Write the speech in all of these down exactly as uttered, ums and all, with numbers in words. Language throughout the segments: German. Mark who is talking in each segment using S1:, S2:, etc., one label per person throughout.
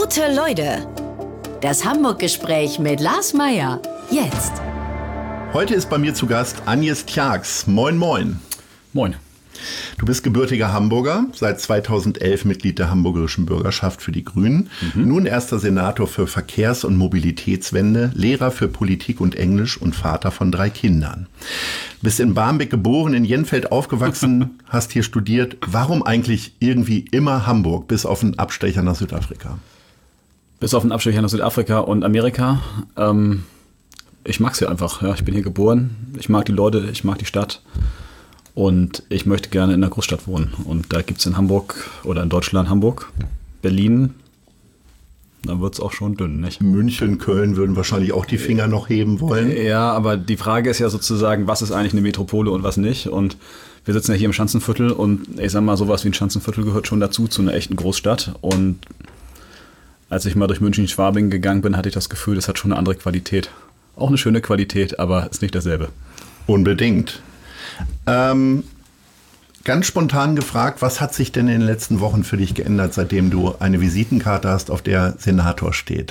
S1: Gute Leute, das Hamburg-Gespräch mit Lars Meier. Jetzt.
S2: Heute ist bei mir zu Gast Agnes Tjax. Moin, moin.
S3: Moin.
S2: Du bist gebürtiger Hamburger, seit zweitausendelf Mitglied der Hamburgerischen Bürgerschaft für die Grünen, mhm. nun erster Senator für Verkehrs- und Mobilitätswende, Lehrer für Politik und Englisch und Vater von drei Kindern. Bist in Barmbek geboren, in Jenfeld aufgewachsen, hast hier studiert. Warum eigentlich irgendwie immer Hamburg, bis auf einen Abstecher nach Südafrika?
S3: Bis auf einen Abstecher nach Südafrika und Amerika. Ähm, ich mag es hier einfach. Ja. Ich bin hier geboren, ich mag die Leute, ich mag die Stadt. Und ich möchte gerne in einer Großstadt wohnen. Und da gibt es in Hamburg oder in Deutschland Hamburg, Berlin, dann wird es auch schon dünn, nicht?
S2: München, Köln würden wahrscheinlich auch die Finger noch heben wollen.
S3: Ja, aber die Frage ist ja sozusagen, was ist eigentlich eine Metropole und was nicht? Und wir sitzen ja hier im Schanzenviertel und ich sag mal, sowas wie ein Schanzenviertel gehört schon dazu, zu einer echten Großstadt. Und als ich mal durch München-Schwabing gegangen bin, hatte ich das Gefühl, das hat schon eine andere Qualität. Auch eine schöne Qualität, aber ist nicht dasselbe.
S2: Unbedingt. Ähm, ganz spontan gefragt, was hat sich denn in den letzten Wochen für dich geändert, seitdem du eine Visitenkarte hast, auf der Senator steht?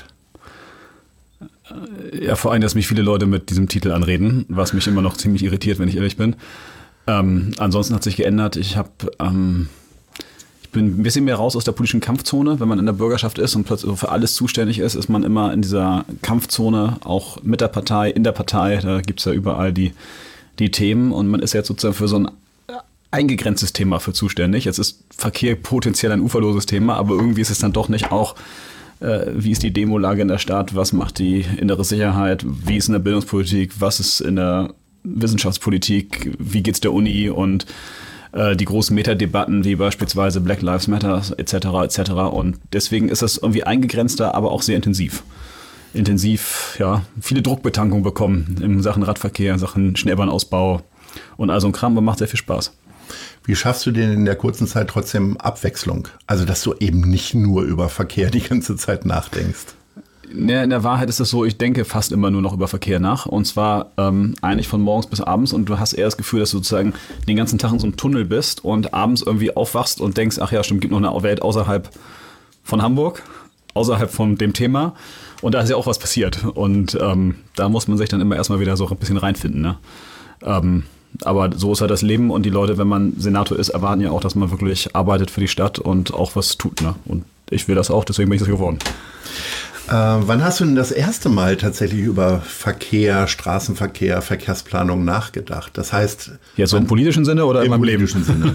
S3: Ja, vor allem, dass mich viele Leute mit diesem Titel anreden, was mich immer noch ziemlich irritiert, wenn ich ehrlich bin. Ähm, ansonsten hat sich geändert, ich habe... Ähm, ich bin ein bisschen mehr raus aus der politischen Kampfzone. Wenn man in der Bürgerschaft ist und plötzlich für alles zuständig ist, ist man immer in dieser Kampfzone, auch mit der Partei, in der Partei, da gibt es ja überall die die Themen und man ist jetzt sozusagen für so ein eingegrenztes Thema für zuständig. Jetzt ist Verkehr potenziell ein uferloses Thema, aber irgendwie ist es dann doch nicht auch, äh, wie ist die Demolage in der Stadt, was macht die innere Sicherheit, wie ist in der Bildungspolitik, was ist in der Wissenschaftspolitik, wie geht's der Uni und äh, die großen Metadebatten wie beispielsweise Black Lives Matter et cetera et cetera. Und deswegen ist das irgendwie eingegrenzter, aber auch sehr intensiv. intensiv, ja, viele Druckbetankung bekommen in Sachen Radverkehr, in Sachen Schnellbahnausbau und all so ein Kram, aber macht sehr viel Spaß.
S2: Wie schaffst du denn in der kurzen Zeit trotzdem Abwechslung? Also, dass du eben nicht nur über Verkehr die ganze Zeit nachdenkst.
S3: In der Wahrheit ist es so, ich denke fast immer nur noch über Verkehr nach und zwar ähm, eigentlich von morgens bis abends und du hast eher das Gefühl, dass du sozusagen den ganzen Tag in so einem Tunnel bist und abends irgendwie aufwachst und denkst, ach ja, stimmt, gibt noch eine Welt außerhalb von Hamburg, außerhalb von dem Thema. Und da ist ja auch was passiert. Und ähm, da muss man sich dann immer erstmal wieder so ein bisschen reinfinden. Ne? Ähm, aber so ist halt das Leben. Und die Leute, wenn man Senator ist, erwarten ja auch, dass man wirklich arbeitet für die Stadt und auch was tut. Ne? Und ich will das auch, deswegen bin ich das geworden.
S2: Äh, wann hast du denn das erste Mal tatsächlich über Verkehr, Straßenverkehr, Verkehrsplanung nachgedacht? Das heißt...
S3: Jetzt so im politischen Sinne oder in meinem Leben?
S2: Im politischen Sinne.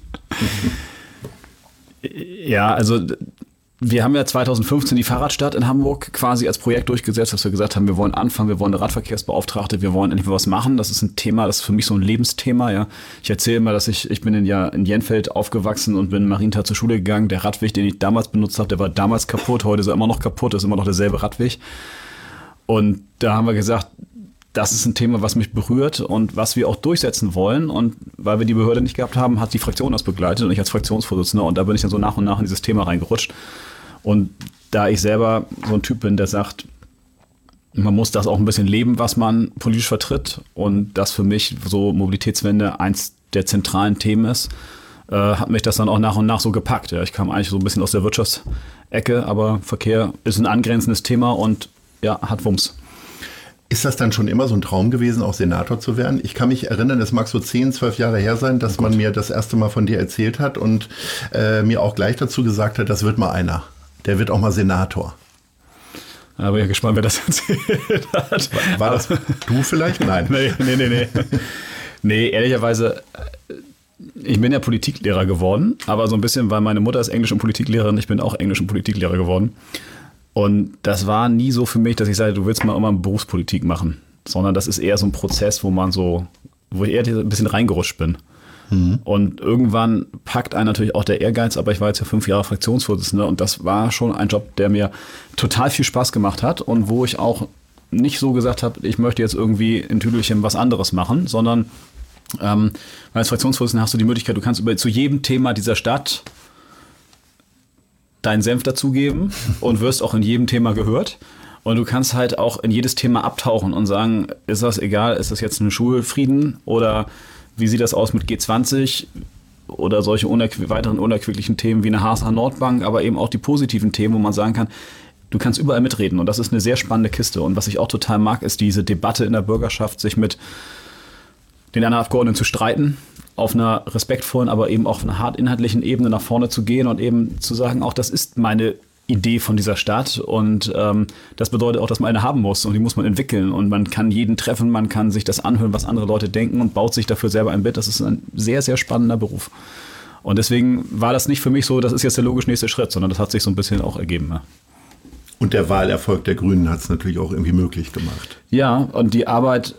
S3: Ja, also... Wir haben ja zweitausendfünfzehn die Fahrradstadt in Hamburg quasi als Projekt durchgesetzt, dass wir gesagt haben, wir wollen anfangen, wir wollen eine Radverkehrsbeauftragte, wir wollen endlich was machen. Das ist ein Thema, das ist für mich so ein Lebensthema. Ja. Ich erzähle immer, dass ich, ich bin in, ja, in Jenfeld aufgewachsen und bin in Marienthal zur Schule gegangen. Der Radweg, den ich damals benutzt habe, der war damals kaputt, heute ist er immer noch kaputt, ist immer noch derselbe Radweg. Und da haben wir gesagt, das ist ein Thema, was mich berührt und was wir auch durchsetzen wollen. Und weil wir die Behörde nicht gehabt haben, hat die Fraktion das begleitet und ich als Fraktionsvorsitzender. Und da bin ich dann so nach und nach in dieses Thema reingerutscht. Und da ich selber so ein Typ bin, der sagt, man muss das auch ein bisschen leben, was man politisch vertritt. Und das für mich so Mobilitätswende eins der zentralen Themen ist, äh, hat mich das dann auch nach und nach so gepackt. Ja, ich kam eigentlich so ein bisschen aus der Wirtschaftsecke, aber Verkehr ist ein angrenzendes Thema und ja, hat Wumms.
S2: Ist das dann schon immer so ein Traum gewesen, auch Senator zu werden? Ich kann mich erinnern, es mag so zehn, zwölf Jahre her sein, dass oh man mir das erste Mal von dir erzählt hat und äh, mir auch gleich dazu gesagt hat, das wird mal einer. Der wird auch mal Senator.
S3: Aber ich bin gespannt, wer das erzählt hat.
S2: War, war das du vielleicht? Nein.
S3: Nee, nee, nee, nee. Nee, ehrlicherweise, ich bin ja Politiklehrer geworden, aber so ein bisschen, weil meine Mutter ist Englisch- und Politiklehrerin, ich bin auch Englisch- und Politiklehrer geworden. Und das war nie so für mich, dass ich sage, du willst mal immer Berufspolitik machen, sondern das ist eher so ein Prozess, wo man so, wo ich eher ein bisschen reingerutscht bin. Mhm. Und irgendwann packt einen natürlich auch der Ehrgeiz, aber ich war jetzt ja fünf Jahre Fraktionsvorsitzender und das war schon ein Job, der mir total viel Spaß gemacht hat und wo ich auch nicht so gesagt habe, ich möchte jetzt irgendwie in Tüdelchen was anderes machen, sondern ähm, als Fraktionsvorsitzender hast du die Möglichkeit, du kannst über, zu jedem Thema dieser Stadt deinen Senf dazugeben und wirst auch in jedem Thema gehört. Und du kannst halt auch in jedes Thema abtauchen und sagen, ist das egal, ist das jetzt ein Schulfrieden oder wie sieht das aus mit G zwanzig? oder solche unerqu- weiteren unerquicklichen Themen wie eine H S H Nordbank, aber eben auch die positiven Themen, wo man sagen kann, du kannst überall mitreden und das ist eine sehr spannende Kiste. Und was ich auch total mag, ist diese Debatte in der Bürgerschaft, sich mit den anderen Abgeordneten zu streiten, auf einer respektvollen, aber eben auch auf einer hart inhaltlichen Ebene nach vorne zu gehen und eben zu sagen, auch das ist meine Idee von dieser Stadt und ähm, das bedeutet auch, dass man eine haben muss und die muss man entwickeln und man kann jeden treffen, man kann sich das anhören, was andere Leute denken und baut sich dafür selber ein Bild. Das ist ein sehr, sehr spannender Beruf. Und deswegen war das nicht für mich so, das ist jetzt der logisch nächste Schritt, sondern das hat sich so ein bisschen auch ergeben. Ja.
S2: Und der Wahlerfolg der Grünen hat es natürlich auch irgendwie möglich gemacht.
S3: Ja, und die Arbeit,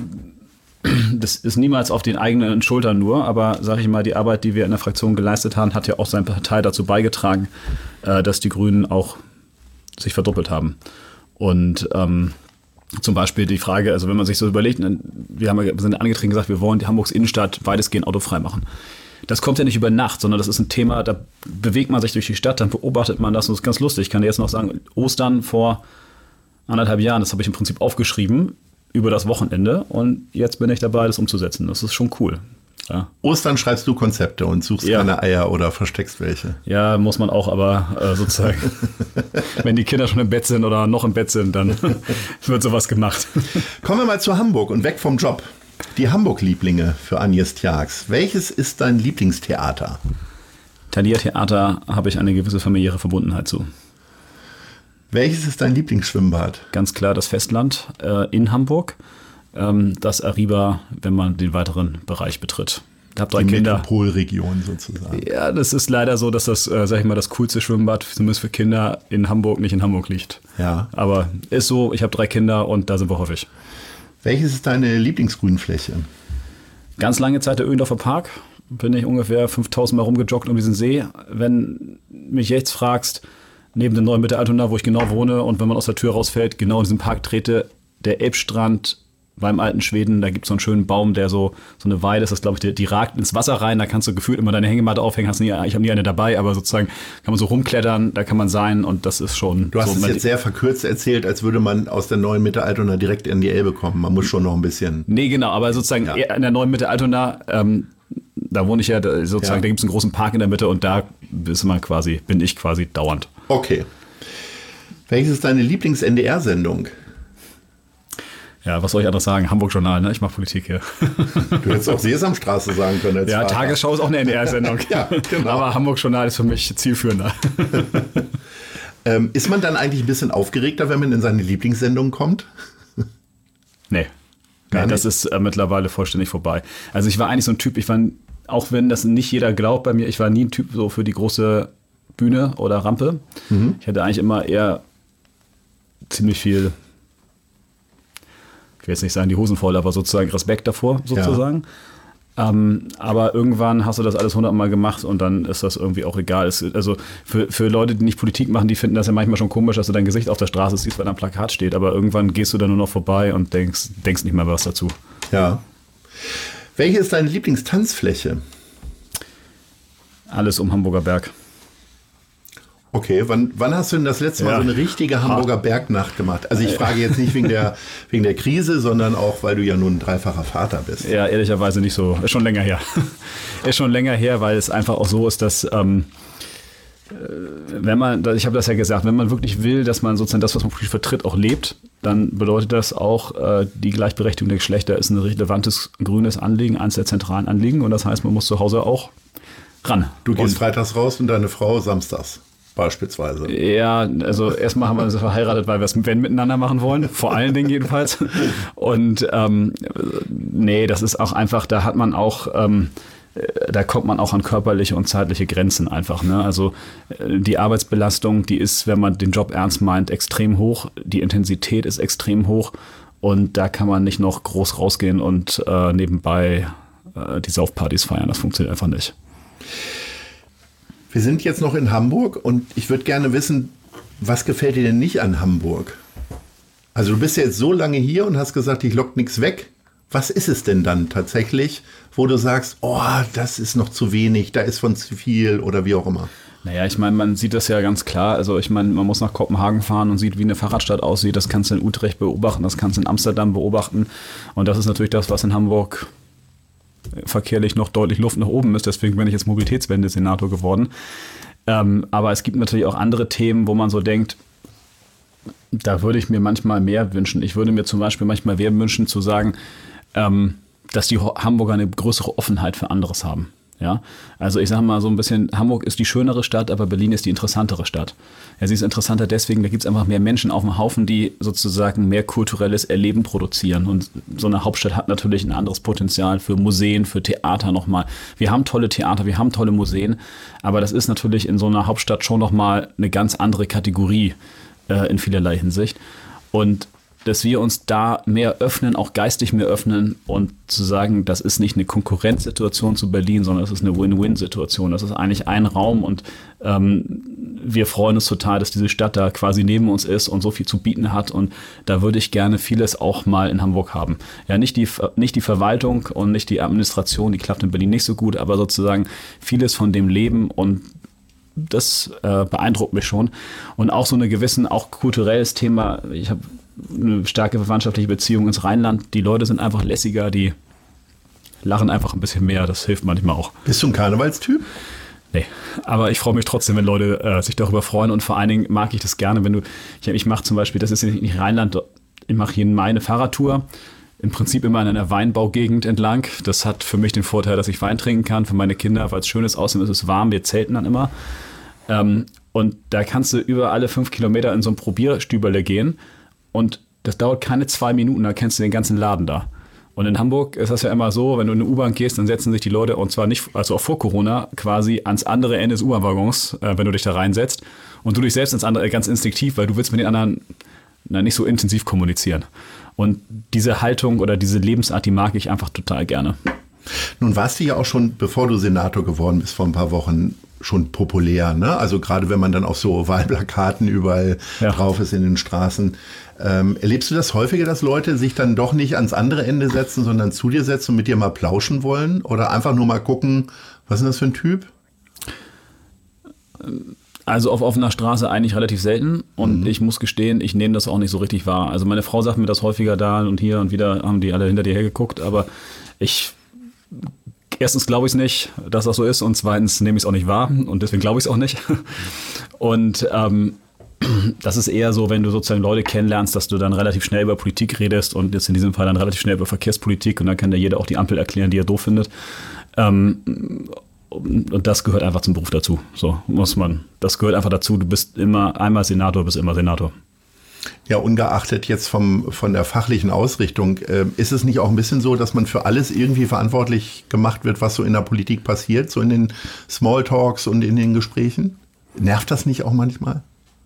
S3: das ist niemals auf den eigenen Schultern nur, aber sage ich mal, die Arbeit, die wir in der Fraktion geleistet haben, hat ja auch seine Partei dazu beigetragen, dass die Grünen auch sich verdoppelt haben. Und ähm, zum Beispiel die Frage, also wenn man sich so überlegt, wir haben, wir sind angetreten gesagt, wir wollen die Hamburgs Innenstadt weitestgehend autofrei machen. Das kommt ja nicht über Nacht, sondern das ist ein Thema, da bewegt man sich durch die Stadt, dann beobachtet man das und das ist ganz lustig. Ich kann dir jetzt noch sagen, Ostern vor anderthalb Jahren, das habe ich im Prinzip aufgeschrieben über das Wochenende und jetzt bin ich dabei, das umzusetzen. Das ist schon cool. Ja.
S2: Ostern schreibst du Konzepte und suchst
S3: Ja.
S2: keine Eier oder versteckst welche.
S3: Ja, muss man auch, aber äh, sozusagen, wenn die Kinder schon im Bett sind oder noch im Bett sind, dann wird sowas gemacht.
S2: Kommen wir mal zu Hamburg und weg vom Job. Die Hamburg-Lieblinge für Agnes Tjax. Welches ist dein Lieblingstheater?
S3: Thalia-Theater habe ich eine gewisse familiäre Verbundenheit zu.
S2: Welches ist dein Lieblingsschwimmbad?
S3: Ganz klar das Festland äh, in Hamburg, ähm, das Arriba, wenn man den weiteren Bereich betritt. Ich habe drei
S2: Die
S3: Kinder.
S2: Metropolregion sozusagen.
S3: Ja, das ist leider so, dass das, äh, sag ich mal, das coolste Schwimmbad, zumindest für Kinder, in Hamburg nicht in Hamburg liegt.
S2: Ja.
S3: Aber ist so, ich habe drei Kinder und da sind wir häufig.
S2: Welches ist deine Lieblingsgrünfläche?
S3: Ganz lange Zeit der Öhlendorfer Park. Bin ich ungefähr fünftausend Mal rumgejoggt um diesen See. Wenn mich jetzt fragst, neben der neuen Mitte Altona, wo ich genau wohne und wenn man aus der Tür rausfällt, genau in diesen Park trete, der Elbstrand beim alten Schweden, da gibt es so einen schönen Baum, der so, so eine Weide ist, das glaube ich, die, die ragt ins Wasser rein, da kannst du gefühlt immer deine Hängematte aufhängen, hast nie, ich habe nie eine dabei, aber sozusagen kann man so rumklettern, da kann man sein und das ist schon...
S2: Du hast
S3: so
S2: es jetzt sehr verkürzt erzählt, als würde man aus der neuen Mitte Altona direkt in die Elbe kommen. Man muss schon noch ein bisschen...
S3: Nee, genau, aber sozusagen
S2: Ja.
S3: eher in der neuen Mitte Altona, ähm, da wohne ich ja, da, sozusagen,
S2: Ja.
S3: da gibt es einen großen Park in der Mitte und da ist man quasi, bin ich quasi dauernd.
S2: Okay. Welches ist deine Lieblings-N D R-Sendung?
S3: Ja, was soll ich anderes sagen? Hamburg-Journal, ne? Ich mache Politik hier.
S2: Du hättest auch Sesamstraße sagen können. Als
S3: Ja,
S2: Vater.
S3: Tagesschau ist auch eine N D R-Sendung.
S2: Ja, genau.
S3: Aber Hamburg-Journal ist für mich zielführender.
S2: Ähm, ist man dann eigentlich ein bisschen aufgeregter, wenn man in seine Lieblingssendung kommt?
S3: Nee.
S2: Gar
S3: nee das
S2: nicht?
S3: ist äh, mittlerweile vollständig vorbei. Also ich war eigentlich so ein Typ, ich war, auch wenn das nicht jeder glaubt bei mir, ich war nie ein Typ so für die große Bühne oder Rampe.
S2: Mhm.
S3: Ich hatte eigentlich immer eher ziemlich viel, ich will jetzt nicht sagen die Hosen voll, aber sozusagen Respekt davor sozusagen. Ähm, aber irgendwann hast du das alles hundertmal gemacht und dann ist das irgendwie auch egal. Es, also für, für Leute, die nicht Politik machen, die finden das ja manchmal schon komisch, dass du dein Gesicht auf der Straße siehst, weil da ein Plakat steht. Aber irgendwann gehst du da nur noch vorbei und denkst, denkst nicht mehr was dazu.
S2: Ja. Welche ist deine Lieblingstanzfläche?
S3: Alles um Hamburger Berg.
S2: Okay, wann, wann hast du denn das letzte Mal
S3: Ja.
S2: so eine richtige Hamburger Bergnacht gemacht? Also ich frage jetzt nicht wegen der, wegen der Krise, sondern auch, weil du ja nun ein dreifacher Vater bist.
S3: Ja, ehrlicherweise nicht so. Ist schon länger her. Ist schon länger her, weil es einfach auch so ist, dass ähm, wenn man, ich habe das ja gesagt, wenn man wirklich will, dass man sozusagen das, was man vertritt, auch lebt, dann bedeutet das auch, äh, die Gleichberechtigung der Geschlechter ist ein relevantes grünes Anliegen, eines der zentralen Anliegen. Und das heißt, man muss zu Hause auch ran.
S2: Du gehst
S3: und,
S2: freitags raus und deine Frau samstags beispielsweise.
S3: Ja, also erstmal haben wir uns verheiratet, weil wir es wenn miteinander machen wollen, vor allen Dingen jedenfalls. Und ähm, nee, das ist auch einfach, da hat man auch, ähm, da kommt man auch an körperliche und zeitliche Grenzen einfach. Ne? Also die Arbeitsbelastung, die ist, wenn man den Job ernst meint, extrem hoch. Die Intensität ist extrem hoch und da kann man nicht noch groß rausgehen und äh, nebenbei äh, die Saufpartys feiern. Das funktioniert einfach nicht.
S2: Wir sind jetzt noch in Hamburg und ich würde gerne wissen, was gefällt dir denn nicht an Hamburg? Also du bist ja jetzt so lange hier und hast gesagt, ich lock nichts weg. Was ist es denn dann tatsächlich, wo du sagst, oh, das ist noch zu wenig, da ist von zu viel oder wie auch immer?
S3: Naja, ich meine, man sieht das ja ganz klar. Also ich meine, man muss nach Kopenhagen fahren und sieht, wie eine Fahrradstadt aussieht. Das kannst du in Utrecht beobachten, das kannst du in Amsterdam beobachten. Und das ist natürlich das, was in Hamburg verkehrlich noch deutlich Luft nach oben ist. Deswegen bin ich jetzt Mobilitätswende-Senator geworden. Ähm, aber es gibt natürlich auch andere Themen, wo man so denkt, da würde ich mir manchmal mehr wünschen. Ich würde mir zum Beispiel manchmal mehr wünschen zu sagen, ähm, dass die Hamburger eine größere Offenheit für anderes haben. Ja, also ich sage mal so ein bisschen, Hamburg ist die schönere Stadt, aber Berlin ist die interessantere Stadt. Ja, sie ist interessanter deswegen, da gibt es einfach mehr Menschen auf dem Haufen, die sozusagen mehr kulturelles Erleben produzieren. Und so eine Hauptstadt hat natürlich ein anderes Potenzial für Museen, für Theater nochmal. Wir haben tolle Theater, wir haben tolle Museen, aber das ist natürlich in so einer Hauptstadt schon nochmal eine ganz andere Kategorie äh, in vielerlei Hinsicht. Und dass wir uns da mehr öffnen, auch geistig mehr öffnen und zu sagen, das ist nicht eine Konkurrenzsituation zu Berlin, sondern es ist eine Win-Win-Situation. Das ist eigentlich ein Raum und ähm, wir freuen uns total, dass diese Stadt da quasi neben uns ist und so viel zu bieten hat und da würde ich gerne vieles auch mal in Hamburg haben. Ja, nicht die, nicht die Verwaltung und nicht die Administration, die klappt in Berlin nicht so gut, aber sozusagen vieles von dem Leben und das äh, beeindruckt mich schon. Und auch so eine gewissen, auch kulturelles Thema, ich habe eine starke verwandtschaftliche Beziehung ins Rheinland. Die Leute sind einfach lässiger, die lachen einfach ein bisschen mehr. Das hilft manchmal auch.
S2: Bist du ein Karnevalstyp?
S3: Nee, aber ich freue mich trotzdem, wenn Leute äh, sich darüber freuen und vor allen Dingen mag ich das gerne, wenn du, ich, ich mache zum Beispiel, das ist nicht Rheinland, ich mache hier meine Fahrradtour, im Prinzip immer in einer Weinbaugegend entlang. Das hat für mich den Vorteil, dass ich Wein trinken kann, für meine Kinder, weil es schön ist, außerdem ist es warm, wir zelten dann immer. Ähm, und da kannst du über alle fünf Kilometer in so ein Probierstüberle gehen. Und das dauert keine zwei Minuten, da kennst du den ganzen Laden da. Und in Hamburg ist das ja immer so, wenn du in eine U-Bahn gehst, dann setzen sich die Leute, und zwar nicht, also auch vor Corona, quasi ans andere Ende des U-Bahn-Waggons, äh, wenn du dich da reinsetzt. Und du dich selbst ins andere, ganz instinktiv, weil du willst mit den anderen na, nicht so intensiv kommunizieren. Und diese Haltung oder diese Lebensart, die mag ich einfach total gerne.
S2: Nun warst du ja auch schon, bevor du Senator geworden bist, vor ein paar Wochen schon populär, ne? Also gerade wenn man dann auf so Wahlplakaten überall ja. drauf ist in den Straßen. Ähm, erlebst du das häufiger, dass Leute sich dann doch nicht ans andere Ende setzen, sondern zu dir setzen und mit dir mal plauschen wollen? Oder einfach nur mal gucken, was ist das für ein Typ?
S3: Also auf offener Straße eigentlich relativ selten. Und mhm. ich muss gestehen, ich nehme das auch nicht so richtig wahr. Also meine Frau sagt mir das häufiger da und hier und wieder haben die alle hinter dir hergeguckt. Aber ich... Erstens glaube ich es nicht, dass das so ist und zweitens nehme ich es auch nicht wahr und deswegen glaube ich es auch nicht. Und ähm, das ist eher so, wenn du sozusagen Leute kennenlernst, dass du dann relativ schnell über Politik redest und jetzt in diesem Fall dann relativ schnell über Verkehrspolitik und dann kann dir jeder auch die Ampel erklären, die er doof findet. Ähm, und das gehört einfach zum Beruf dazu. So muss man. Das gehört einfach dazu. Du bist immer einmal Senator, bist immer Senator.
S2: Ja, ungeachtet jetzt vom, von der fachlichen Ausrichtung, äh, ist es nicht auch ein bisschen so, dass man für alles irgendwie verantwortlich gemacht wird, was so in der Politik passiert, so in den Smalltalks und in den Gesprächen? Nervt das nicht auch manchmal?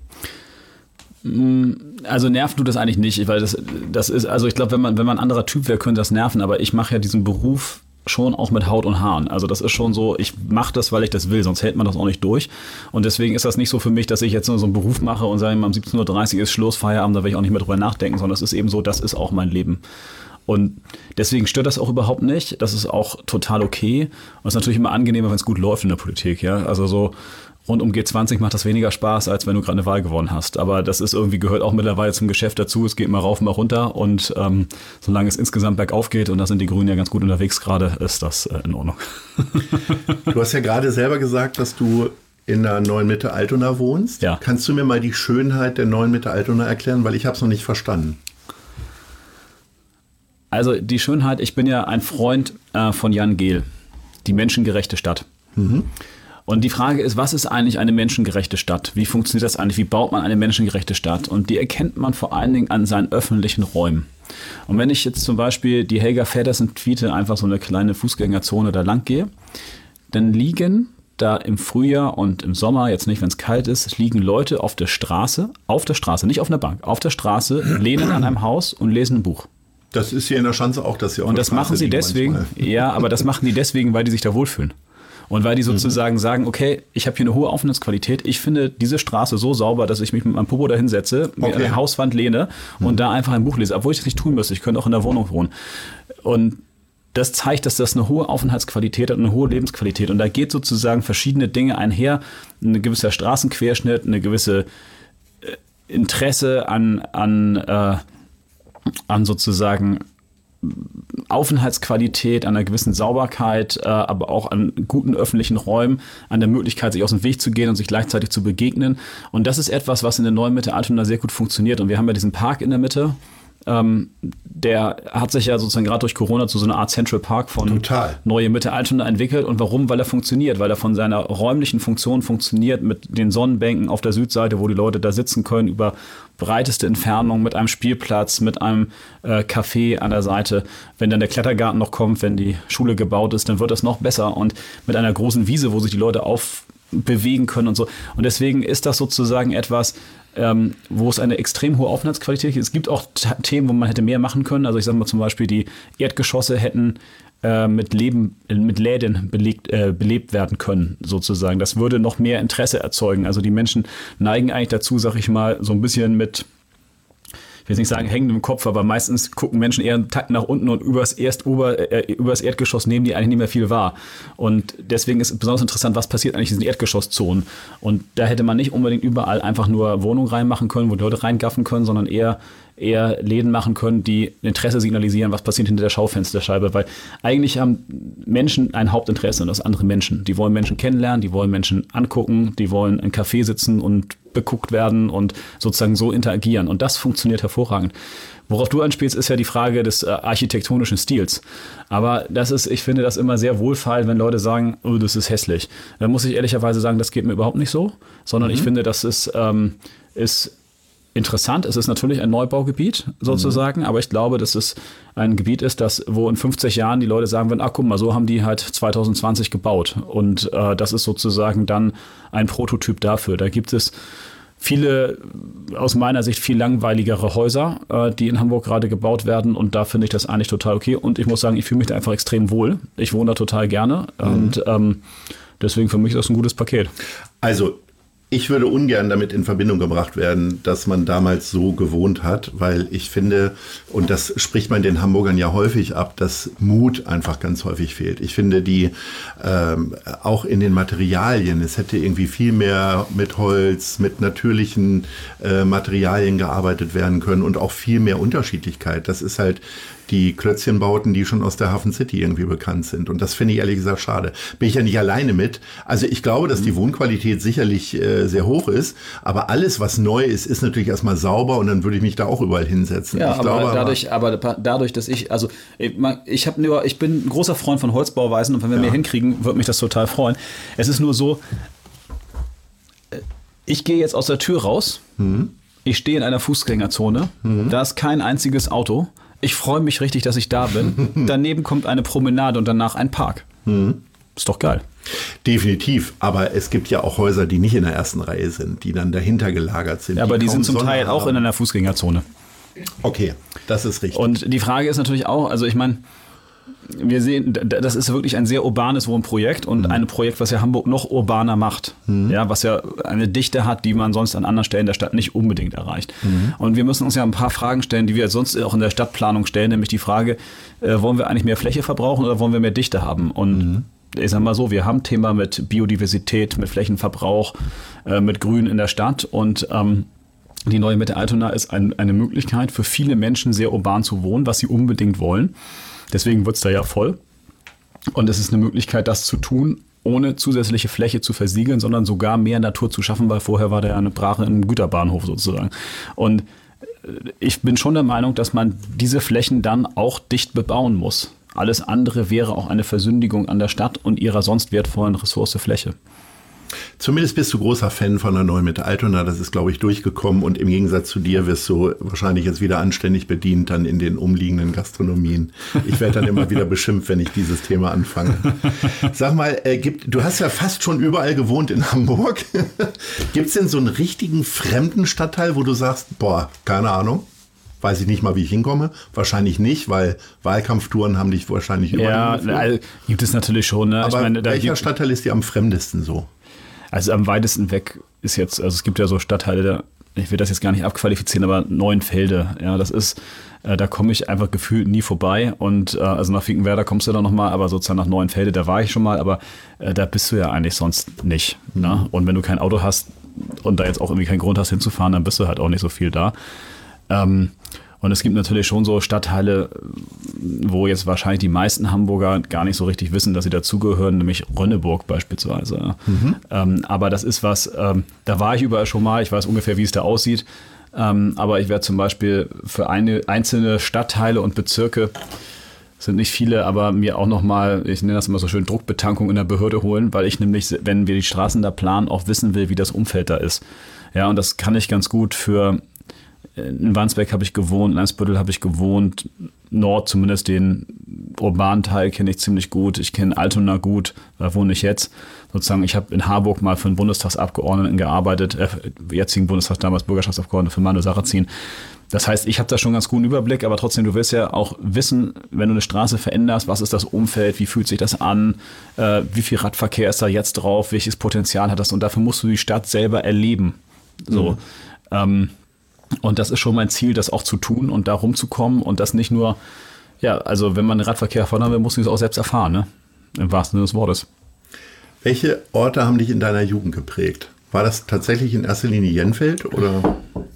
S3: Also nervt tut das eigentlich nicht, weil das, das ist, also ich glaube, wenn man, wenn man ein anderer Typ wäre, könnte das nerven, aber ich mache ja diesen Beruf schon auch mit Haut und Haaren. Also das ist schon so, ich mache das, weil ich das will, sonst hält man das auch nicht durch. Und deswegen ist das nicht so für mich, dass ich jetzt nur so einen Beruf mache und sage, um siebzehn Uhr dreißig ist Schluss, Feierabend, da will ich auch nicht mehr drüber nachdenken, sondern es ist eben so, das ist auch mein Leben. Und deswegen stört das auch überhaupt nicht. Das ist auch total okay. Und es ist natürlich immer angenehmer, wenn es gut läuft in der Politik. Ja, also so rund um G zwanzig macht das weniger Spaß, als wenn du gerade eine Wahl gewonnen hast. Aber das ist irgendwie, gehört auch mittlerweile zum Geschäft dazu. Es geht mal rauf, mal runter. Und ähm, solange es insgesamt bergauf geht, und da sind die Grünen ja ganz gut unterwegs gerade, ist das äh, in Ordnung.
S2: Du hast ja gerade selber gesagt, dass du in der Neuen Mitte Altona wohnst.
S3: Ja.
S2: Kannst du mir mal die Schönheit der Neuen Mitte Altona erklären? Weil ich habe es noch nicht verstanden.
S3: Also die Schönheit, ich bin ja ein Freund äh, von Jan Gehl, die menschengerechte Stadt. Mhm. Und die Frage ist, was ist eigentlich eine menschengerechte Stadt? Wie funktioniert das eigentlich? Wie baut man eine menschengerechte Stadt? Und die erkennt man vor allen Dingen an seinen öffentlichen Räumen. Und wenn ich jetzt zum Beispiel die Helga Feddersen tweete, einfach so eine kleine Fußgängerzone da lang gehe, dann liegen da im Frühjahr und im Sommer, jetzt nicht, wenn es kalt ist, liegen Leute auf der Straße, auf der Straße, nicht auf einer Bank, auf der Straße, lehnen an einem Haus und lesen ein Buch.
S2: Das ist hier in der Schanze auch, dass sie auf
S3: Und das
S2: der Straße
S3: machen sie
S2: liegen
S3: deswegen,
S2: manchmal.
S3: ja, aber das machen die deswegen, weil die sich da wohlfühlen. Und weil die sozusagen mhm. sagen, okay, ich habe hier eine hohe Aufenthaltsqualität, ich finde diese Straße so sauber, dass ich mich mit meinem Popo da hinsetze, mir
S2: okay.
S3: an der Hauswand lehne mhm. und da einfach ein Buch lese, obwohl ich das nicht tun müsste, ich könnte auch in der Wohnung wohnen. Und das zeigt, dass das eine hohe Aufenthaltsqualität hat und eine hohe Lebensqualität. Und da geht sozusagen verschiedene Dinge einher, ein gewisser Straßenquerschnitt, eine gewisse Interesse an, an, äh, an sozusagen Aufenthaltsqualität, an einer gewissen Sauberkeit, äh, aber auch an guten öffentlichen Räumen, an der Möglichkeit, sich aus dem Weg zu gehen und sich gleichzeitig zu begegnen. Und das ist etwas, was in der neuen Mitte Altona sehr gut funktioniert. Und wir haben ja diesen Park in der Mitte. Ähm, der hat sich ja sozusagen gerade durch Corona zu so einer Art Central Park von
S2: Total.
S3: Neue Mitte Altona entwickelt. Und warum? Weil er funktioniert, weil er von seiner räumlichen Funktion funktioniert mit den Sonnenbänken auf der Südseite, wo die Leute da sitzen können, über breiteste Entfernung, mit einem Spielplatz, mit einem äh, Café an der Seite. Wenn dann der Klettergarten noch kommt, wenn die Schule gebaut ist, dann wird das noch besser. Und mit einer großen Wiese, wo sich die Leute aufbewegen können und so. Und deswegen ist das sozusagen etwas, Ähm, wo es eine extrem hohe Aufenthaltsqualität gibt. Es gibt auch t- Themen, wo man hätte mehr machen können. Also ich sage mal zum Beispiel, die Erdgeschosse hätten äh, mit, Leben, äh, mit Läden belegt, äh, belebt werden können, sozusagen. Das würde noch mehr Interesse erzeugen. Also die Menschen neigen eigentlich dazu, sag ich mal, so ein bisschen mit, ich will jetzt nicht sagen hängendem Kopf, aber meistens gucken Menschen eher einen Takt nach unten und übers, Erst, Ober, äh, übers Erdgeschoss nehmen die eigentlich nicht mehr viel wahr. Und deswegen ist es besonders interessant, was passiert eigentlich in diesen Erdgeschosszonen. Und da hätte man nicht unbedingt überall einfach nur Wohnungen reinmachen können, wo die Leute reingaffen können, sondern eher, eher Läden machen können, die Interesse signalisieren, was passiert hinter der Schaufensterscheibe. Weil eigentlich haben Menschen ein Hauptinteresse und das andere Menschen. Die wollen Menschen kennenlernen, die wollen Menschen angucken, die wollen in Café sitzen und beguckt werden und sozusagen so interagieren. Und das funktioniert hervorragend. Worauf du anspielst, ist ja die Frage des äh, architektonischen Stils. Aber das ist, ich finde das immer sehr wohlfeil, wenn Leute sagen, oh, das ist hässlich. Dann muss ich ehrlicherweise sagen, das geht mir überhaupt nicht so, sondern mhm. ich finde, das ist, ähm, ist interessant. Es ist natürlich ein Neubaugebiet sozusagen, mhm. aber ich glaube, dass es ein Gebiet ist, das, wo in fünfzig Jahren die Leute sagen würden, ach guck mal, so haben die halt zwanzig zwanzig gebaut. Und äh, das ist sozusagen dann ein Prototyp dafür. Da gibt es viele, aus meiner Sicht, viel langweiligere Häuser, äh, die in Hamburg gerade gebaut werden. Und da finde ich das eigentlich total okay. Und ich muss sagen, ich fühle mich da einfach extrem wohl. Ich wohne da total gerne. Mhm. Und ähm, deswegen für mich ist das ein gutes Paket.
S2: Also ich würde ungern damit in Verbindung gebracht werden, dass man damals so gewohnt hat, weil ich finde, und das spricht man den Hamburgern ja häufig ab, dass Mut einfach ganz häufig fehlt. Ich finde, die ähm, auch in den Materialien, es hätte irgendwie viel mehr mit Holz, mit natürlichen äh, Materialien gearbeitet werden können und auch viel mehr Unterschiedlichkeit. Das ist halt die Klötzchenbauten, die schon aus der Hafen City irgendwie bekannt sind. Und das finde ich ehrlich gesagt schade. Bin ich ja nicht alleine mit. Also ich glaube, dass die Wohnqualität sicherlich äh, sehr hoch ist. Aber alles, was neu ist, ist natürlich erstmal sauber. Und dann würde ich mich da auch überall hinsetzen.
S3: Ja,
S2: ich
S3: aber,
S2: glaube,
S3: dadurch, aber dadurch, dass ich, also ich, ich, hab nur, ich bin ein großer Freund von Holzbauweisen. Und wenn wir ja. mehr hinkriegen, würde mich das total freuen. Es ist nur so, ich gehe jetzt aus der Tür raus. Mhm. Ich stehe in einer Fußgängerzone. Mhm. Da ist kein einziges Auto. Ich freue mich richtig, dass ich da bin. Daneben kommt eine Promenade und danach ein Park. Mhm. Ist doch geil.
S2: Definitiv, aber es gibt ja auch Häuser, die nicht in der ersten Reihe sind, die dann dahinter gelagert sind.
S3: Ja, aber die, die sind zum
S2: Sonne
S3: Teil auch
S2: haben.
S3: in einer Fußgängerzone.
S2: Okay, das ist richtig.
S3: Und die Frage ist natürlich auch, also ich meine, wir sehen, das ist wirklich ein sehr urbanes Wohnprojekt und mhm. ein Projekt, was ja Hamburg noch urbaner macht. Mhm. Ja, was ja eine Dichte hat, die man sonst an anderen Stellen der Stadt nicht unbedingt erreicht. Mhm. Und wir müssen uns ja ein paar Fragen stellen, die wir sonst auch in der Stadtplanung stellen, nämlich die Frage, äh, wollen wir eigentlich mehr Fläche verbrauchen oder wollen wir mehr Dichte haben? Und mhm. ich sag mal so, wir haben Thema mit Biodiversität, mit Flächenverbrauch, äh, mit Grün in der Stadt und ähm, die neue Mitte Altona ist ein, eine Möglichkeit für viele Menschen sehr urban zu wohnen, was sie unbedingt wollen. Deswegen wird es da ja voll. Und es ist eine Möglichkeit, das zu tun, ohne zusätzliche Fläche zu versiegeln, sondern sogar mehr Natur zu schaffen, weil vorher war da ja eine Brache im Güterbahnhof sozusagen. Und ich bin schon der Meinung, dass man diese Flächen dann auch dicht bebauen muss. Alles andere wäre auch eine Versündigung an der Stadt und ihrer sonst wertvollen Ressource Fläche.
S2: Zumindest bist du großer Fan von der Neuen Mitte Altona, das ist, glaube ich, durchgekommen und im Gegensatz zu dir wirst du wahrscheinlich jetzt wieder anständig bedient dann in den umliegenden Gastronomien. Ich werde dann immer wieder beschimpft, wenn ich dieses Thema anfange. Sag mal, äh, gibt, du hast ja fast schon überall gewohnt in Hamburg. Gibt es denn so einen richtigen fremden Stadtteil, wo du sagst, boah, keine Ahnung? Weiß ich nicht mal, wie ich hinkomme. Wahrscheinlich nicht, weil Wahlkampftouren haben dich wahrscheinlich überall
S3: Ja, also, gibt es natürlich schon. Ne?
S2: Aber
S3: ich meine, da
S2: welcher
S3: gibt,
S2: Stadtteil ist dir am fremdesten so?
S3: Also am weitesten weg ist jetzt, also es gibt ja so Stadtteile, da, ich will das jetzt gar nicht abqualifizieren, aber Neuenfelde, ja, das ist, äh, da komme ich einfach gefühlt nie vorbei und äh, also nach Finkenwerder kommst du da nochmal, aber sozusagen nach Neuenfelde, da war ich schon mal, aber äh, da bist du ja eigentlich sonst nicht. Mhm. Ne? Und wenn du kein Auto hast und da jetzt auch irgendwie keinen Grund hast hinzufahren, dann bist du halt auch nicht so viel da. Ähm, Und es gibt natürlich schon so Stadtteile, wo jetzt wahrscheinlich die meisten Hamburger gar nicht so richtig wissen, dass sie dazugehören, nämlich Rönneburg beispielsweise. Mhm. Ähm, aber das ist was, ähm, da war ich überall schon mal, ich weiß ungefähr, wie es da aussieht. Ähm, aber ich werde zum Beispiel für eine einzelne Stadtteile und Bezirke, sind nicht viele, aber mir auch nochmal, ich nenne das immer so schön, Druckbetankung in der Behörde holen, weil ich nämlich, wenn wir die Straßen da planen, auch wissen will, wie das Umfeld da ist. Ja, und das kann ich ganz gut für, in Wandsbek habe ich gewohnt, in Eimsbüttel habe ich gewohnt, Nord zumindest den urbanen Teil kenne ich ziemlich gut, ich kenne Altona gut, da wohne ich jetzt. Sozusagen, ich habe in Harburg mal für einen Bundestagsabgeordneten gearbeitet, äh, jetzigen Bundestag, damals Bürgerschaftsabgeordneten für Manuel Sarrazin. Das heißt, ich habe da schon einen ganz guten Überblick, aber trotzdem, du willst ja auch wissen, wenn du eine Straße veränderst, was ist das Umfeld, wie fühlt sich das an, äh, wie viel Radverkehr ist da jetzt drauf, welches Potenzial hat das und dafür musst du die Stadt selber erleben. So. Mhm. Ähm, und das ist schon mein Ziel, das auch zu tun und da rumzukommen und das nicht nur, ja, also wenn man den Radverkehr fördern will, muss man es auch selbst erfahren, ne? Im wahrsten Sinne des Wortes.
S2: Welche Orte haben dich in deiner Jugend geprägt? War das tatsächlich in erster Linie Jenfeld oder?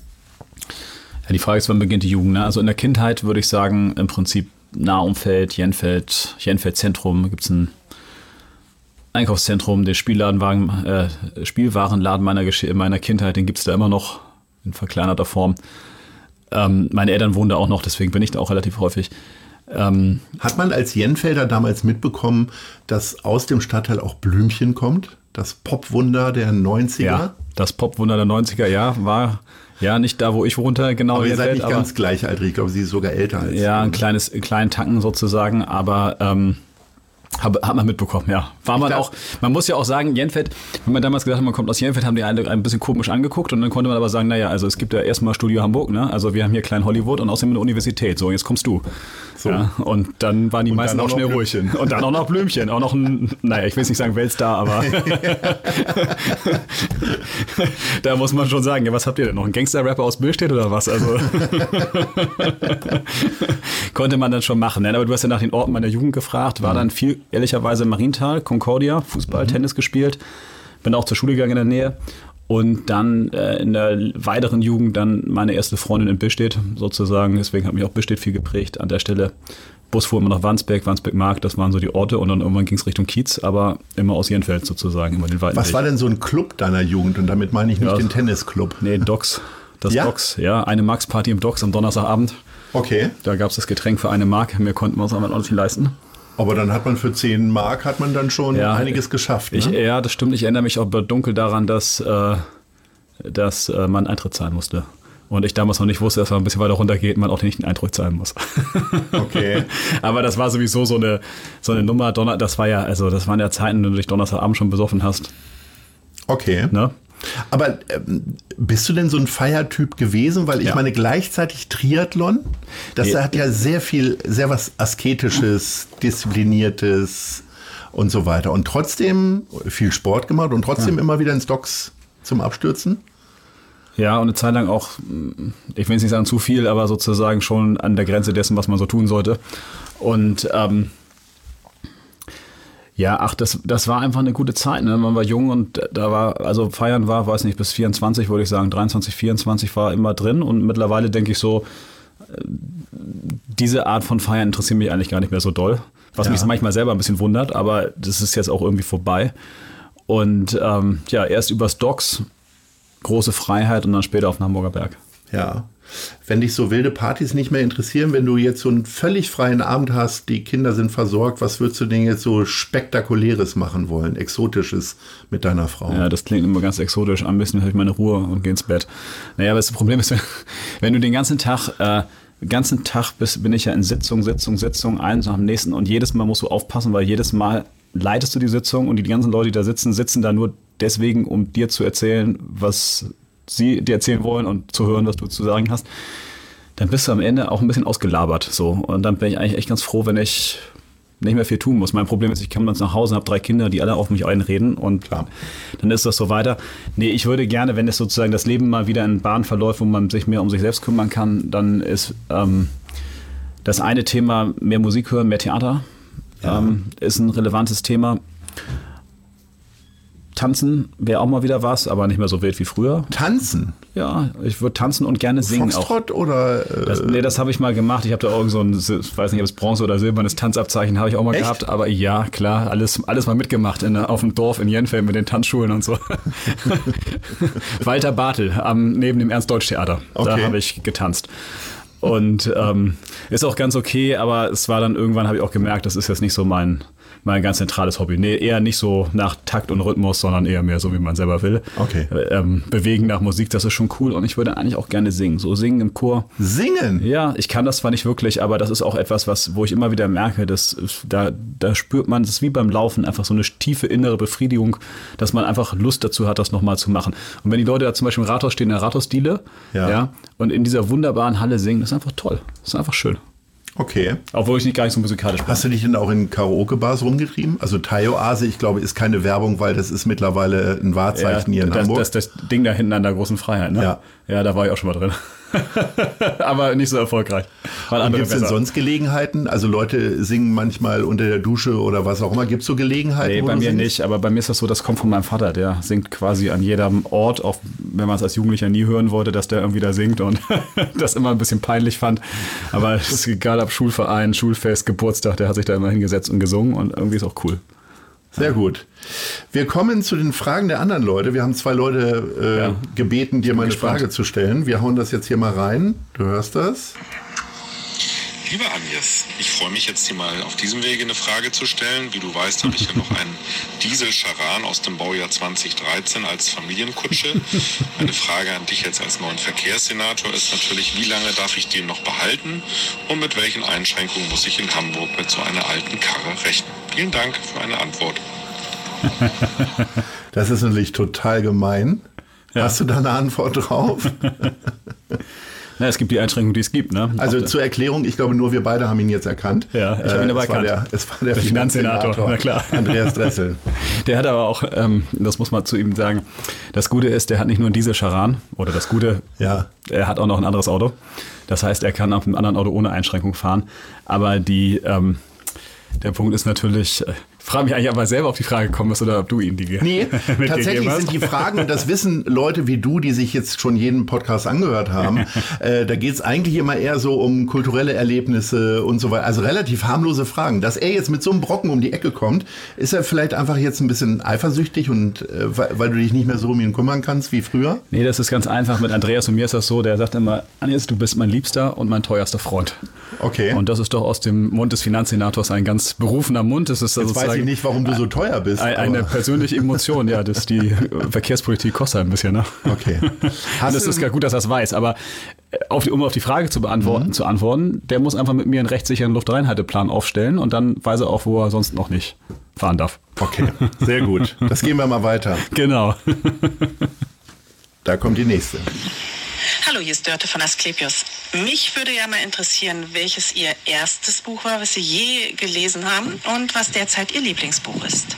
S3: Ja, die Frage ist, wann beginnt die Jugend? Ne? Also in der Kindheit würde ich sagen, im Prinzip Nahumfeld, Jenfeld, Jenfeld Zentrum, gibt es ein Einkaufszentrum, der Spielladenwagen, äh, Spielwarenladen meiner, Gesch- meiner Kindheit, den gibt es da immer noch in verkleinerter Form. Ähm, meine Eltern wohnen da auch noch, deswegen bin ich da auch relativ häufig. Ähm,
S2: Hat man als Jenfelder damals mitbekommen, dass aus dem Stadtteil auch Blümchen kommt? Das Popwunder der neunziger?
S3: Ja, das Popwunder der neunziger, ja, war ja nicht da, wo ich wohnte, genau.
S2: Aber ihr seid
S3: Welt,
S2: nicht ganz gleichaltrig, ich glaube, sie ist sogar älter als
S3: ja, ein kleines, einen kleinen Tacken sozusagen, aber ähm, Hab, hat man mitbekommen, ja. War man auch, man muss ja auch sagen, Jenfeld, wenn man damals gesagt hat, man kommt aus Jenfeld, haben die alle ein bisschen komisch angeguckt und dann konnte man aber sagen, naja, also es gibt ja erstmal Studio Hamburg, ne? Also wir haben hier Klein Hollywood und außerdem eine Universität, so jetzt kommst du. So. Ja, und dann waren die und meisten auch schnell ruhig. Und dann auch noch Blümchen, auch noch ein, naja, ich will jetzt nicht sagen Weltstar, aber da muss man schon sagen, ja, was habt ihr denn noch, ein Gangster-Rapper aus Billstedt oder was? Also konnte man dann schon machen. Aber du hast ja nach den Orten meiner Jugend gefragt, war dann viel ehrlicherweise Marienthal, Concordia, Fußball, mhm. Tennis gespielt, bin auch zur Schule gegangen in der Nähe und dann äh, in der weiteren Jugend dann meine erste Freundin in Billstedt sozusagen, deswegen hat mich auch Billstedt viel geprägt an der Stelle. Bus fuhr immer nach Wandsbek, Wandsbek-Markt, das waren so die Orte und dann irgendwann ging es Richtung Kiez, aber immer aus Jenfeld sozusagen, immer den weiten
S2: Was
S3: Weg.
S2: war denn so ein Club deiner Jugend und damit meine ich nicht ja, den Tennisclub?
S3: Nee, Docks, das ja? Docks, ja, eine Max-Party im Docks am Donnerstagabend.
S2: Okay.
S3: Da gab es das Getränk für eine Mark, mehr konnten wir uns aber auch nicht leisten.
S2: Aber dann hat man für zehn Mark hat man dann schon ja, einiges geschafft. Ne?
S3: Ich, ja, das stimmt. Ich erinnere mich auch dunkel daran, dass, äh, dass äh, man Eintritt zahlen musste. Und ich damals noch nicht wusste, dass man ein bisschen weiter runter geht, man auch nicht den Eintritt zahlen muss.
S2: Okay.
S3: Aber das war sowieso so eine, so eine Nummer. Donner, das war ja, also das waren ja Zeiten, wenn du dich Donnerstagabend schon besoffen hast.
S2: Okay.
S3: Ne?
S2: Aber ähm, bist du denn so ein Feiertyp gewesen? Weil ich ja. meine, gleichzeitig Triathlon, das nee. hat ja sehr viel, sehr was Asketisches, Diszipliniertes und so weiter. Und trotzdem viel Sport gemacht und trotzdem ja. immer wieder ins Docks zum Abstürzen?
S3: Ja, und eine Zeit lang auch, ich will jetzt nicht sagen zu viel, aber sozusagen schon an der Grenze dessen, was man so tun sollte. Und ähm, ja, ach, das, das war einfach eine gute Zeit, ne? Man war jung und da war, also feiern war, weiß nicht, bis vierundzwanzig, würde ich sagen, dreiundzwanzig, vierundzwanzig war immer drin und mittlerweile denke ich so, diese Art von Feiern interessiert mich eigentlich gar nicht mehr so doll, was ja. mich manchmal selber ein bisschen wundert, aber das ist jetzt auch irgendwie vorbei. Und ähm, ja, erst übers Docks, große Freiheit und dann später auf den Hamburger Berg.
S2: Ja. Wenn dich so wilde Partys nicht mehr interessieren, wenn du jetzt so einen völlig freien Abend hast, die Kinder sind versorgt, was würdest du denn jetzt so Spektakuläres machen wollen, Exotisches mit deiner Frau?
S3: Ja, das klingt immer ganz exotisch. Am besten habe ich meine Ruhe und gehe ins Bett. Naja, aber das Problem ist, wenn, wenn du den ganzen Tag, äh, ganzen Tag bist, bin ich ja in Sitzung, Sitzung, Sitzung, eins nach dem nächsten und jedes Mal musst du aufpassen, weil jedes Mal leitest du die Sitzung und die ganzen Leute, die da sitzen, sitzen da nur deswegen, um dir zu erzählen, was sie dir erzählen wollen und zu hören, was du zu sagen hast, dann bist du am Ende auch ein bisschen ausgelabert. So. Und dann bin ich eigentlich echt ganz froh, wenn ich nicht mehr viel tun muss. Mein Problem ist, ich komme dann nach Hause und habe drei Kinder, die alle auf mich einreden und klar, dann ist das so weiter. Nee, ich würde gerne, wenn es sozusagen das Leben mal wieder in Bahn verläuft, wo man sich mehr um sich selbst kümmern kann, dann ist ähm, das eine Thema mehr Musik hören, mehr Theater, ja. ähm, ist ein relevantes Thema. tanzen wäre auch mal wieder was, aber nicht mehr so wild wie früher.
S2: Tanzen?
S3: Ja, ich würde tanzen und gerne singen.
S2: Foxtrott auch. Oder? Äh
S3: Das, nee, das habe ich mal gemacht. Ich habe da irgend so ein, ich weiß nicht, ob es Bronze oder silbernes Tanzabzeichen habe ich auch mal
S2: Echt?
S3: gehabt. Aber ja, klar, alles, alles mal mitgemacht in, auf dem Dorf in Jenfeld mit den Tanzschulen und so. Walter Bartel am, neben dem Ernst-Deutsch-Theater.
S2: Okay.
S3: Da habe ich getanzt. Und ähm, ist auch ganz okay, aber es war dann irgendwann, habe ich auch gemerkt, das ist jetzt nicht so mein, mein ganz zentrales Hobby. Nee, eher nicht so nach Takt und Rhythmus, sondern eher mehr so, wie man selber will.
S2: Okay.
S3: Ähm, bewegen nach Musik, das ist schon cool und ich würde eigentlich auch gerne singen. So singen im Chor.
S2: Singen?
S3: Ja, ich kann das zwar nicht wirklich, aber das ist auch etwas, was, wo ich immer wieder merke, dass da, da spürt man, das ist wie beim Laufen, einfach so eine tiefe innere Befriedigung, dass man einfach Lust dazu hat, das nochmal zu machen. Und wenn die Leute da zum Beispiel im Rathaus stehen, in der Rathausdiele,
S2: Ja.
S3: ja, und in dieser wunderbaren Halle singen, das ist einfach toll. Das ist einfach schön.
S2: Okay.
S3: Obwohl ich nicht gar nicht so musikalisch bin.
S2: Hast du dich denn auch in Karaoke-Bars rumgetrieben? Also Thai-Oase, ich glaube, ist keine Werbung, weil das ist mittlerweile ein Wahrzeichen hier in
S3: das,
S2: Hamburg.
S3: das, das Ding da hinten an der großen Freiheit, ne?
S2: Ja.
S3: Ja, da war ich auch schon mal drin. Aber nicht so erfolgreich.
S2: Gibt es denn sonst Gelegenheiten? Also Leute singen manchmal unter der Dusche oder was auch immer. Gibt es so Gelegenheiten?
S3: Nee,
S2: wo
S3: bei
S2: du
S3: mir
S2: singst?
S3: nicht. Aber bei mir ist das so, das kommt von meinem Vater. Der singt quasi an jedem Ort, auch wenn man es als Jugendlicher nie hören wollte, dass der irgendwie da singt und das immer ein bisschen peinlich fand. Aber es ist egal, ob Schulverein, Schulfest, Geburtstag, der hat sich da immer hingesetzt und gesungen und irgendwie ist auch cool.
S2: Sehr gut. Wir kommen zu den Fragen der anderen Leute. Wir haben zwei Leute äh,
S3: Ja.
S2: gebeten, dir mal eine
S3: gespannt.
S2: Frage zu stellen. Wir hauen das jetzt hier mal rein. Du hörst das.
S4: Lieber Agnes, ich freue mich jetzt hier mal auf diesem Wege eine Frage zu stellen. Wie du weißt, habe ich ja noch einen Diesel Charan aus dem Baujahr zwanzig dreizehn als Familienkutsche. Meine Frage an dich jetzt als neuen Verkehrssenator ist natürlich, wie lange darf ich den noch behalten und mit welchen Einschränkungen muss ich in Hamburg mit so einer alten Karre rechnen? Vielen Dank für eine Antwort.
S2: Das ist natürlich total gemein.
S3: Ja.
S2: Hast du da eine Antwort drauf?
S3: Na, es gibt die Einschränkungen, die es gibt. Ne?
S2: Also
S3: Auch
S2: zur Erklärung, ich glaube, nur wir beide haben ihn jetzt erkannt.
S3: Ja, ich habe ihn aber
S2: es war
S3: erkannt.
S2: Der, es war der,
S3: Der Finanzsenator,
S2: Finanzsenator,
S3: na klar.
S2: Andreas Dressel.
S3: Der hat aber auch, ähm, das muss man zu ihm sagen, das Gute ist, der hat nicht nur einen Diesel-Charan, oder das Gute,
S2: Ja.
S3: er hat auch noch ein anderes Auto. Das heißt, er kann auf einem anderen Auto ohne Einschränkung fahren. Aber die, ähm, der Punkt ist natürlich, ich frage mich eigentlich, ob er selber auf die Frage gekommen ist oder ob du ihn die ge-
S2: Nee,
S3: mitgegeben
S2: tatsächlich
S3: hast.
S2: sind die Fragen, und das wissen Leute wie du, die sich jetzt schon jeden Podcast angehört haben, äh, da geht es eigentlich immer eher so um kulturelle Erlebnisse und so weiter. Also relativ harmlose Fragen. Dass er jetzt mit so einem Brocken um die Ecke kommt, ist er vielleicht einfach jetzt ein bisschen eifersüchtig und äh, weil, weil du dich nicht mehr so um ihn kümmern kannst wie früher?
S3: Nee, das ist ganz einfach. Mit Andreas und mir ist das so, der sagt immer, Agnes, du bist mein Liebster und mein teuerster Freund.
S2: Okay.
S3: Und das ist doch aus dem Mund des Finanzsenators ein ganz berufener Mund. Das ist
S2: jetzt
S3: sozusagen
S2: weiß ich nicht, warum du so teuer bist.
S3: ein- eine
S2: aber-
S3: persönliche Emotion. Ja, das die Verkehrspolitik kostet ein bisschen. Ne?
S2: Okay.
S3: Und
S2: Hast
S3: das
S2: du-
S3: ist gar gut, dass er das weiß. Aber auf die, um auf die Frage zu beantworten, zu antworten, der muss einfach mit mir einen rechtssicheren Luftreinhalteplan aufstellen und dann weiß er auch, wo er sonst noch nicht fahren darf.
S2: Okay, sehr gut. Das gehen wir mal weiter.
S3: Genau.
S2: Da kommt die nächste.
S5: Hallo, hier ist Dörte von Asklepios. Mich würde ja mal interessieren, welches Ihr erstes Buch war, was Sie je gelesen haben und was derzeit Ihr Lieblingsbuch ist.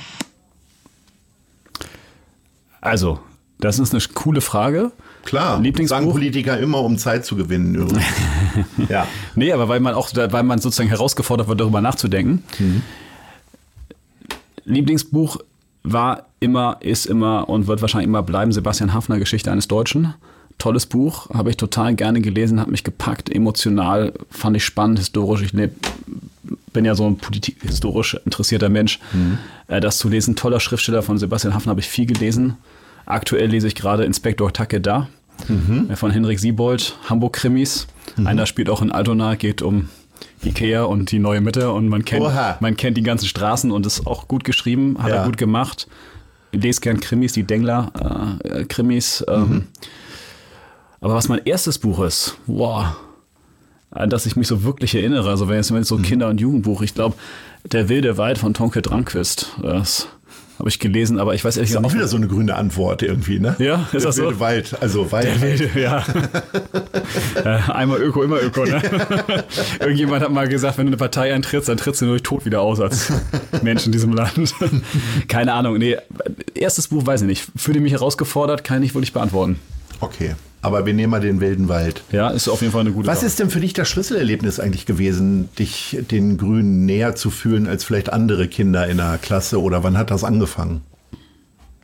S3: Also, das ist eine coole Frage.
S2: Klar,
S3: Lieblingsbuch?
S2: sagen Politiker immer, um Zeit zu gewinnen. Übrigens. Ja.
S3: Nee, aber weil man auch, weil man sozusagen herausgefordert wird, darüber nachzudenken.
S2: Mhm.
S3: Lieblingsbuch war immer, ist immer und wird wahrscheinlich immer bleiben Sebastian Haffner, Geschichte eines Deutschen. Tolles Buch, habe ich total gerne gelesen, hat mich gepackt, emotional, fand ich spannend, historisch. Ich leb, bin ja so ein politik historisch interessierter Mensch. Mhm. Äh, das zu lesen, toller Schriftsteller von Sebastian Haffner, habe ich viel gelesen. Aktuell lese ich gerade Inspektor Takeda mhm. von Henrik Siebold, Hamburg-Krimis. Mhm. Einer spielt auch in Altona, geht um Ikea und die neue Mitte und man kennt, man kennt die ganzen Straßen und ist auch gut geschrieben, hat
S2: Ja.
S3: er gut gemacht. Ich lese gern Krimis, die Dengler äh, Krimis. Ähm.
S2: Mhm.
S3: Aber was mein erstes Buch ist, wow, an das ich mich so wirklich erinnere, also wenn jetzt so ein Kinder- und Jugendbuch, ich glaube, Der wilde Wald von Tonke Dranquist, das habe ich gelesen, aber ich weiß ehrlich
S2: Das ist
S3: gesagt
S2: auch
S3: nicht.
S2: wieder so eine grüne Antwort irgendwie, ne?
S3: Ja, ist
S2: Der
S3: das so?
S2: wilde Wald, also Wald.
S3: Der wilde, ja. äh, einmal Öko, immer Öko, ne? Irgendjemand hat mal gesagt, wenn du eine Partei eintrittst, dann trittst du nur durch Tod wieder aus als Mensch in diesem Land. Keine Ahnung, nee, erstes Buch weiß ich nicht. Fühle mich herausgefordert, kann ich wohl nicht beantworten.
S2: Okay, aber wir nehmen mal den wilden Wald.
S3: Ja, ist auf jeden Fall eine gute
S2: Was
S3: Sache.
S2: ist denn für dich das Schlüsselerlebnis eigentlich gewesen, dich den Grünen näher zu fühlen als vielleicht andere Kinder in der Klasse oder wann hat das angefangen?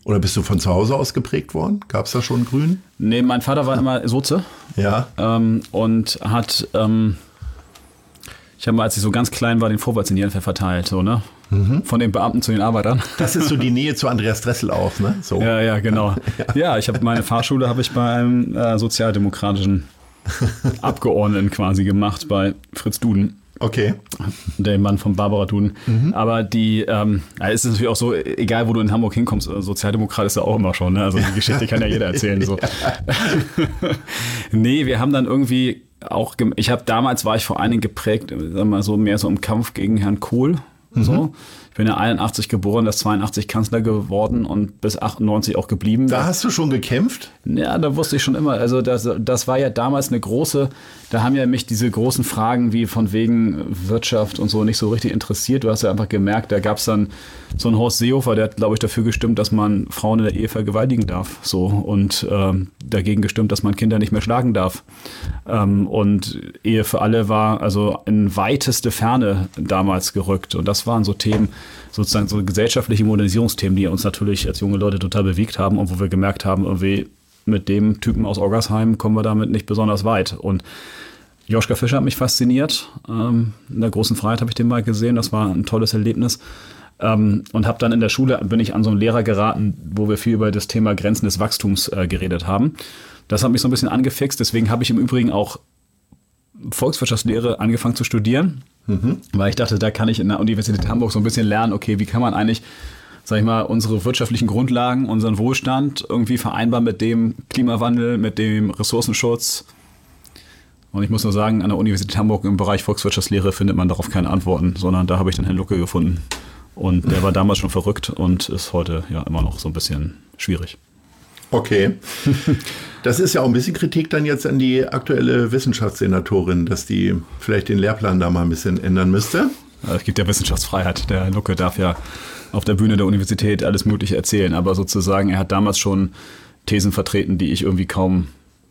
S2: Oder bist du von zu Hause aus geprägt worden? Gab es da schon Grün?
S3: Nee, mein Vater war immer Soze.
S2: Ja.
S3: Ähm, und hat, ähm, ich habe mal, als ich so ganz klein war, den Vorwärts in die Hälfte verteilt, so, ne? Mhm. Von den Beamten zu den Arbeitern.
S2: Das ist so die Nähe zu Andreas Dressel auch, ne? So.
S3: Ja, ja, genau. Ja, ja ich habe meine Fahrschule habe ich bei einem äh, sozialdemokratischen Abgeordneten quasi gemacht, bei Fritz Duden.
S2: Okay.
S3: Der Mann von Barbara Duden. Mhm. Aber die, ähm, ja, es ist natürlich auch so, egal wo du in Hamburg hinkommst, Sozialdemokrat ist ja auch immer schon, ne? Also die Geschichte kann ja jeder erzählen. So. Nee, wir haben dann irgendwie auch, ich habe damals war ich vor allen Dingen geprägt, sagen wir mal so, mehr so im Kampf gegen Herrn Kohl. Mhm. So. Ich bin ja einundachtzig geboren, das zweiundachtzig Kanzler geworden und bis achtundneunzig auch geblieben.
S2: Da hast du schon gekämpft?
S3: Ja, da wusste ich schon immer. Also das, das war ja damals eine große, da haben ja mich diese großen Fragen wie von wegen Wirtschaft und so nicht so richtig interessiert. Du hast ja einfach gemerkt, da gab es dann so einen Horst Seehofer, der hat, glaube ich, dafür gestimmt, dass man Frauen in der Ehe vergewaltigen darf. So. Und ähm, dagegen gestimmt, dass man Kinder nicht mehr schlagen darf. Ähm, und Ehe für alle war also in weiteste Ferne damals gerückt. Und das waren so Themen, sozusagen so gesellschaftliche Modernisierungsthemen, die uns natürlich als junge Leute total bewegt haben und wo wir gemerkt haben, irgendwie mit dem Typen aus Oggersheim kommen wir damit nicht besonders weit. Und Joschka Fischer hat mich fasziniert. Ähm, in der großen Freiheit habe ich den mal gesehen. Das war ein tolles Erlebnis. Ähm, und habe dann in der Schule, bin ich an so einen Lehrer geraten, wo wir viel über das Thema Grenzen des Wachstums äh, geredet haben. Das hat mich so ein bisschen angefixt. Deswegen habe ich im Übrigen auch Volkswirtschaftslehre angefangen zu studieren. Mhm. Weil ich dachte, da kann ich in der Universität Hamburg so ein bisschen lernen, okay, wie kann man eigentlich, sag ich mal, unsere wirtschaftlichen Grundlagen, unseren Wohlstand irgendwie vereinbaren mit dem Klimawandel, mit dem Ressourcenschutz. Und ich muss nur sagen, an der Universität Hamburg im Bereich Volkswirtschaftslehre findet man darauf keine Antworten, sondern da habe ich dann Herrn Lucke gefunden. Und der war damals schon verrückt und ist heute ja immer noch so ein bisschen schwierig.
S2: Okay. Das ist ja auch ein bisschen Kritik dann jetzt an die aktuelle Wissenschaftssenatorin, dass die vielleicht den Lehrplan da mal ein bisschen ändern müsste.
S3: Es gibt ja Wissenschaftsfreiheit. Der Lucke darf ja auf der Bühne der Universität alles Mögliche erzählen. Aber sozusagen, er hat damals schon Thesen vertreten, die ich irgendwie kaum,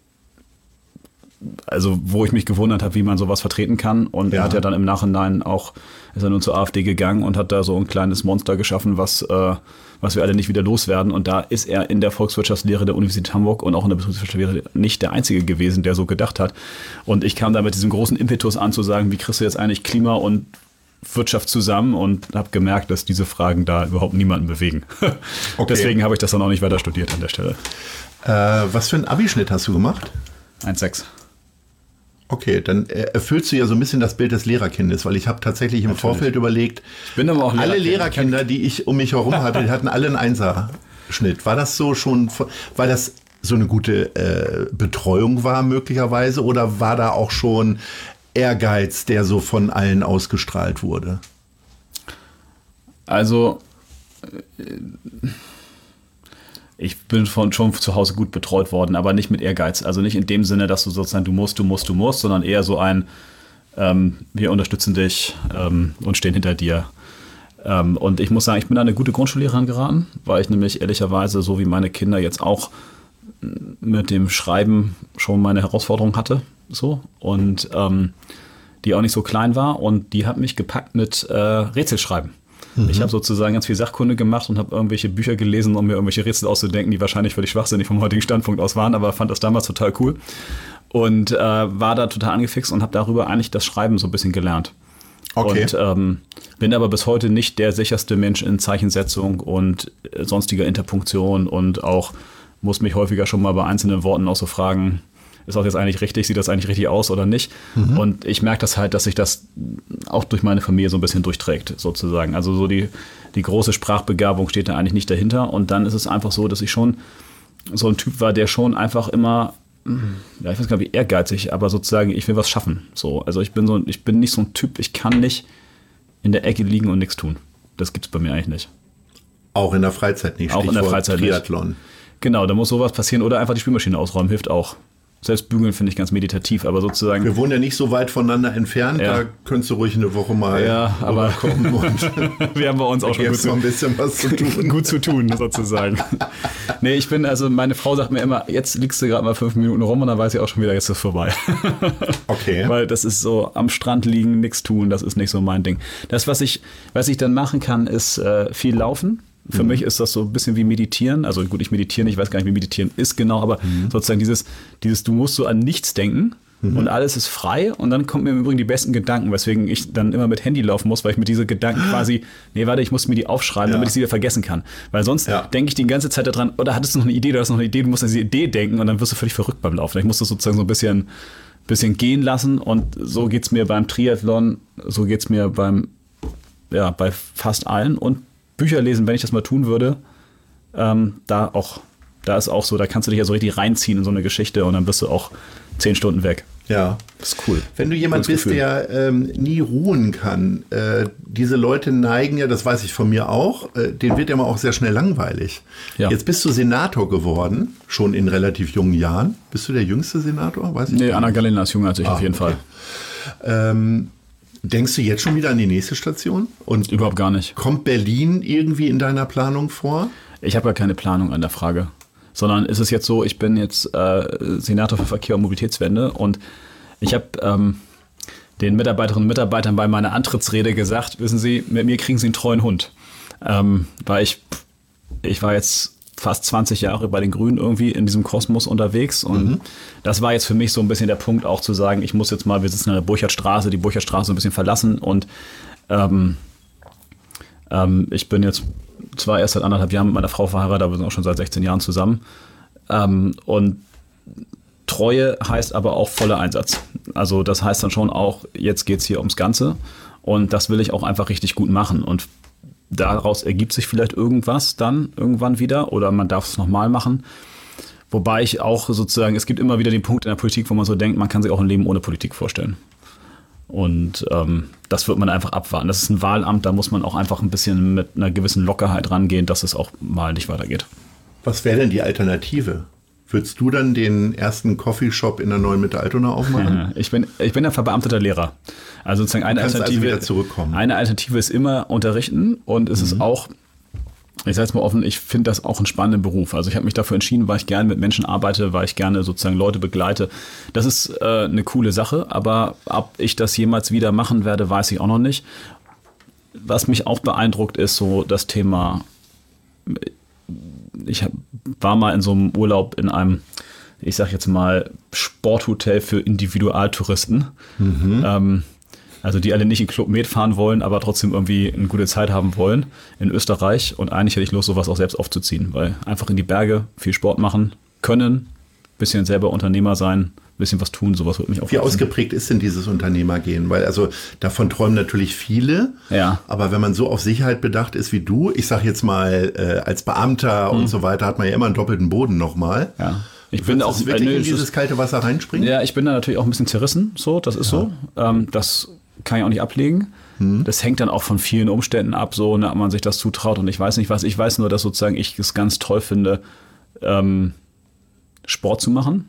S3: also wo ich mich gewundert habe, wie man sowas vertreten kann. Und ja. Er hat ja dann im Nachhinein auch, ist er nun zur AfD gegangen und hat da so ein kleines Monster geschaffen, was, äh, was wir alle nicht wieder loswerden. Und da ist er in der Volkswirtschaftslehre der Universität Hamburg und auch in der Betriebswirtschaftslehre nicht der Einzige gewesen, der so gedacht hat. Und ich kam da mit diesem großen Impetus an, zu sagen, wie kriegst du jetzt eigentlich Klima und Wirtschaft zusammen, und habe gemerkt, dass diese Fragen da überhaupt niemanden bewegen. Okay. Deswegen habe ich das dann auch nicht weiter studiert an der Stelle.
S2: Äh, was für einen Abischnitt hast du gemacht?
S3: eins Komma sechs.
S2: Okay, dann erfüllst du ja so ein bisschen das Bild des Lehrerkindes, weil ich habe tatsächlich im Natürlich. Vorfeld überlegt,
S3: ich bin aber auch
S2: alle Lehrerkind. Lehrerkinder, die ich um mich herum hatte, die hatten alle einen Einser-Schnitt. War das so schon, weil das so eine gute äh, Betreuung war möglicherweise, oder war da auch schon Ehrgeiz, der so von allen ausgestrahlt wurde?
S3: Also ich bin von, schon zu Hause gut betreut worden, aber nicht mit Ehrgeiz. Also nicht in dem Sinne, dass du sozusagen du musst, du musst, du musst, sondern eher so ein ähm, wir unterstützen dich ähm, und stehen hinter dir. Ähm, und ich muss sagen, ich bin da eine gute Grundschullehrerin geraten, weil ich nämlich ehrlicherweise, so wie meine Kinder jetzt auch, mit dem Schreiben schon meine Herausforderung hatte. So. Und ähm, die auch nicht so klein war, und die hat mich gepackt mit äh, Rätselschreiben. Mhm. Ich habe sozusagen ganz viel Sachkunde gemacht und habe irgendwelche Bücher gelesen, um mir irgendwelche Rätsel auszudenken, die wahrscheinlich völlig schwachsinnig vom heutigen Standpunkt aus waren, aber fand das damals total cool und äh, war da total angefixt und habe darüber eigentlich das Schreiben so ein bisschen gelernt. Okay. Und ähm, bin aber bis heute nicht der sicherste Mensch in Zeichensetzung und äh, sonstiger Interpunktion, und auch muss mich häufiger schon mal bei einzelnen Worten auch so fragen, ist das jetzt eigentlich richtig, sieht das eigentlich richtig aus oder nicht? Mhm. Und ich merke das halt, dass sich das auch durch meine Familie so ein bisschen durchträgt, sozusagen. Also so die, die große Sprachbegabung steht da eigentlich nicht dahinter. Und dann ist es einfach so, dass ich schon so ein Typ war, der schon einfach immer, ja, ich weiß gar nicht, wie ehrgeizig, aber sozusagen, ich will was schaffen. So, also ich bin so, ich bin nicht so ein Typ, ich kann nicht in der Ecke liegen und nichts tun. Das gibt's bei mir eigentlich nicht.
S2: Auch in der Freizeit nicht.
S3: Auch in der Freizeit
S2: Triathlon.
S3: Nicht. Genau, da muss sowas passieren, oder einfach die Spülmaschine ausräumen, hilft auch. Selbst bügeln finde ich ganz meditativ, aber sozusagen...
S2: Wir wohnen ja nicht so weit voneinander entfernt,
S3: ja.
S2: Da könntest du ruhig eine Woche mal
S3: ja, aber
S2: kommen. Und
S3: wir haben bei uns auch schon gut,
S2: noch ein bisschen was zu tun.
S3: gut zu tun, sozusagen. Nee, ich bin, also meine Frau sagt mir immer, jetzt liegst du gerade mal fünf Minuten rum, und dann weiß ich auch schon wieder, jetzt ist es vorbei.
S2: Okay.
S3: Weil das ist so, am Strand liegen, nichts tun, das ist nicht so mein Ding. Das, was ich, was ich dann machen kann, ist äh, viel laufen. Für mhm. mich ist das so ein bisschen wie Meditieren. Also gut, ich meditiere nicht, ich weiß gar nicht, wie Meditieren ist genau, aber mhm. sozusagen dieses, dieses, du musst so an nichts denken mhm. und alles ist frei und dann kommen mir im Übrigen die besten Gedanken, weswegen ich dann immer mit Handy laufen muss, weil ich mit diese Gedanken quasi, nee, warte, ich muss mir die aufschreiben, ja. damit ich sie wieder vergessen kann. Weil sonst ja. denke ich die ganze Zeit daran, oder hattest du noch eine Idee, du hast noch eine Idee, du musst an diese Idee denken und dann wirst du völlig verrückt beim Laufen. Ich muss das sozusagen so ein bisschen, bisschen gehen lassen und so geht es mir beim Triathlon, so geht es mir beim, ja, bei fast allen und Bücher lesen, wenn ich das mal tun würde, ähm, da auch, da ist auch so, da kannst du dich ja so richtig reinziehen in so eine Geschichte und dann bist du auch zehn Stunden weg.
S2: Ja.
S3: Das ist cool.
S2: Wenn du jemand bist, Gefühl. der ähm, nie ruhen kann, äh, diese Leute neigen ja, das weiß ich von mir auch, äh, denen wird ja mal auch sehr schnell langweilig. Ja. Jetzt bist du Senator geworden, schon in relativ jungen Jahren. Bist du der jüngste Senator? Weiß ich
S3: nee, Anna Gallina ist jünger als ich ah, auf jeden okay.
S2: Fall. Ähm, Denkst du jetzt schon wieder an die nächste Station? Und
S3: überhaupt gar nicht.
S2: Kommt Berlin irgendwie in deiner Planung vor?
S3: Ich habe ja keine Planung an der Frage. Sondern ist es jetzt so, ich bin jetzt äh, Senator für Verkehr und Mobilitätswende und ich habe ähm, den Mitarbeiterinnen und Mitarbeitern bei meiner Antrittsrede gesagt, wissen Sie, mit mir kriegen Sie einen treuen Hund. Ähm, weil ich, ich war jetzt fast zwanzig Jahre bei den Grünen irgendwie in diesem Kosmos unterwegs und mhm. das war jetzt für mich so ein bisschen der Punkt auch zu sagen, ich muss jetzt mal, wir sitzen an der Burchardstraße, die Burchardstraße ein bisschen verlassen und ähm, ähm, ich bin jetzt zwar erst seit anderthalb Jahren mit meiner Frau verheiratet, aber wir sind auch schon seit sechzehn Jahren zusammen ähm, und Treue heißt aber auch voller Einsatz. Also das heißt dann schon auch, jetzt geht es hier ums Ganze und das will ich auch einfach richtig gut machen und daraus ergibt sich vielleicht irgendwas dann irgendwann wieder oder man darf es nochmal machen. Wobei ich auch sozusagen, es gibt immer wieder den Punkt in der Politik, wo man so denkt, man kann sich auch ein Leben ohne Politik vorstellen. Und ähm, das wird man einfach abwarten. Das ist ein Wahlamt, da muss man auch einfach ein bisschen mit einer gewissen Lockerheit rangehen, dass es auch mal nicht weitergeht.
S2: Was wäre denn die Alternative? Würdest du dann den ersten Coffeeshop in der Neuen Mitte Altona aufmachen?
S3: Ja, ich bin, ich bin ja verbeamteter Lehrer. Also sozusagen eine Alternative,
S2: also wieder zurückkommen.
S3: Eine Alternative ist immer unterrichten und es mhm. ist auch, ich sage es mal offen, ich finde das auch einen spannenden Beruf. Also ich habe mich dafür entschieden, weil ich gerne mit Menschen arbeite, weil ich gerne sozusagen Leute begleite. Das ist äh, eine coole Sache, aber ob ich das jemals wieder machen werde, weiß ich auch noch nicht. Was mich auch beeindruckt, ist so das Thema, ich hab, war mal in so einem Urlaub in einem, ich sag jetzt mal, Sporthotel für Individualtouristen. Mhm. Ähm, also die alle nicht in Club Med fahren wollen, aber trotzdem irgendwie eine gute Zeit haben wollen in Österreich. Und eigentlich hätte ich Lust, sowas auch selbst aufzuziehen, weil einfach in die Berge viel Sport machen können, bisschen selber Unternehmer sein, bisschen was tun, sowas würde mich auch.
S2: Wie ausgeprägt ist denn dieses Unternehmergehen? Weil also davon träumen natürlich viele,
S3: ja.
S2: aber wenn man so auf Sicherheit bedacht ist wie du, ich sage jetzt mal äh, als Beamter mhm. und so weiter, hat man ja immer einen doppelten Boden nochmal.
S3: Ja. Ich bin auch
S2: wirklich äh, nö, in dieses kalte Wasser reinspringen?
S3: Ja, ich bin da natürlich auch ein bisschen zerrissen, so, das ist ja. so. Ähm, das kann ich auch nicht ablegen. Hm. Das hängt dann auch von vielen Umständen ab, so, ne, ob man sich das zutraut und ich weiß nicht was. Ich weiß nur, dass sozusagen ich es ganz toll finde, ähm, Sport zu machen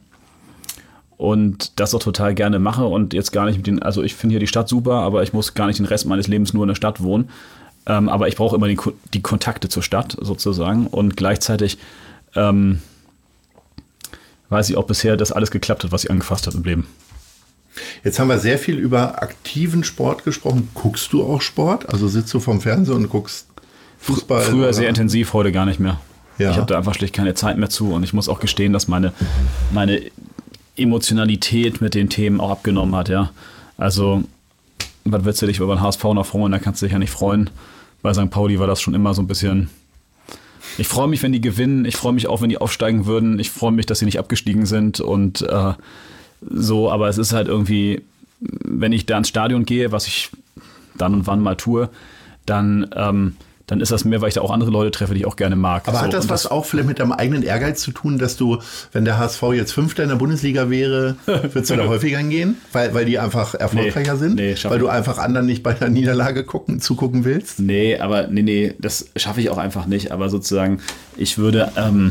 S3: und das auch total gerne mache und jetzt gar nicht mit den, also ich finde hier die Stadt super, aber ich muss gar nicht den Rest meines Lebens nur in der Stadt wohnen. Ähm, aber ich brauche immer die, die Kontakte zur Stadt sozusagen und gleichzeitig ähm, weiß ich auch bisher, dass alles geklappt hat, was ich angefasst habe im Leben.
S2: Jetzt haben wir sehr viel über aktiven Sport gesprochen. Guckst du auch Sport? Also sitzt du vorm Fernseher und guckst Fußball?
S3: Früher
S2: oder? Sehr
S3: intensiv, heute gar nicht mehr.
S2: Ja.
S3: Ich habe da einfach schlicht keine Zeit mehr zu und ich muss auch gestehen, dass meine, meine Emotionalität mit den Themen auch abgenommen hat. Ja. Also, was willst du dich über den H S V noch freuen? Da kannst du dich ja nicht freuen. Bei Sankt Pauli war das schon immer so ein bisschen... Ich freue mich, wenn die gewinnen. Ich freue mich auch, wenn die aufsteigen würden. Ich freue mich, dass sie nicht abgestiegen sind und äh, so. Aber es ist halt irgendwie, wenn ich da ins Stadion gehe, was ich dann und wann mal tue, dann, ähm, dann ist das mehr, weil ich da auch andere Leute treffe, die ich auch gerne mag.
S2: Aber
S3: so,
S2: hat das was das auch vielleicht mit deinem eigenen Ehrgeiz zu tun, dass du, wenn der H S V jetzt Fünfter in der Bundesliga wäre, würdest du da häufiger hingehen? Weil, weil die einfach erfolgreicher
S3: nee,
S2: sind?
S3: Nee,
S2: weil du einfach anderen nicht bei der Niederlage gucken, zugucken willst?
S3: Nee, aber nee, nee, das schaffe ich auch einfach nicht. Aber sozusagen, ich würde, ähm,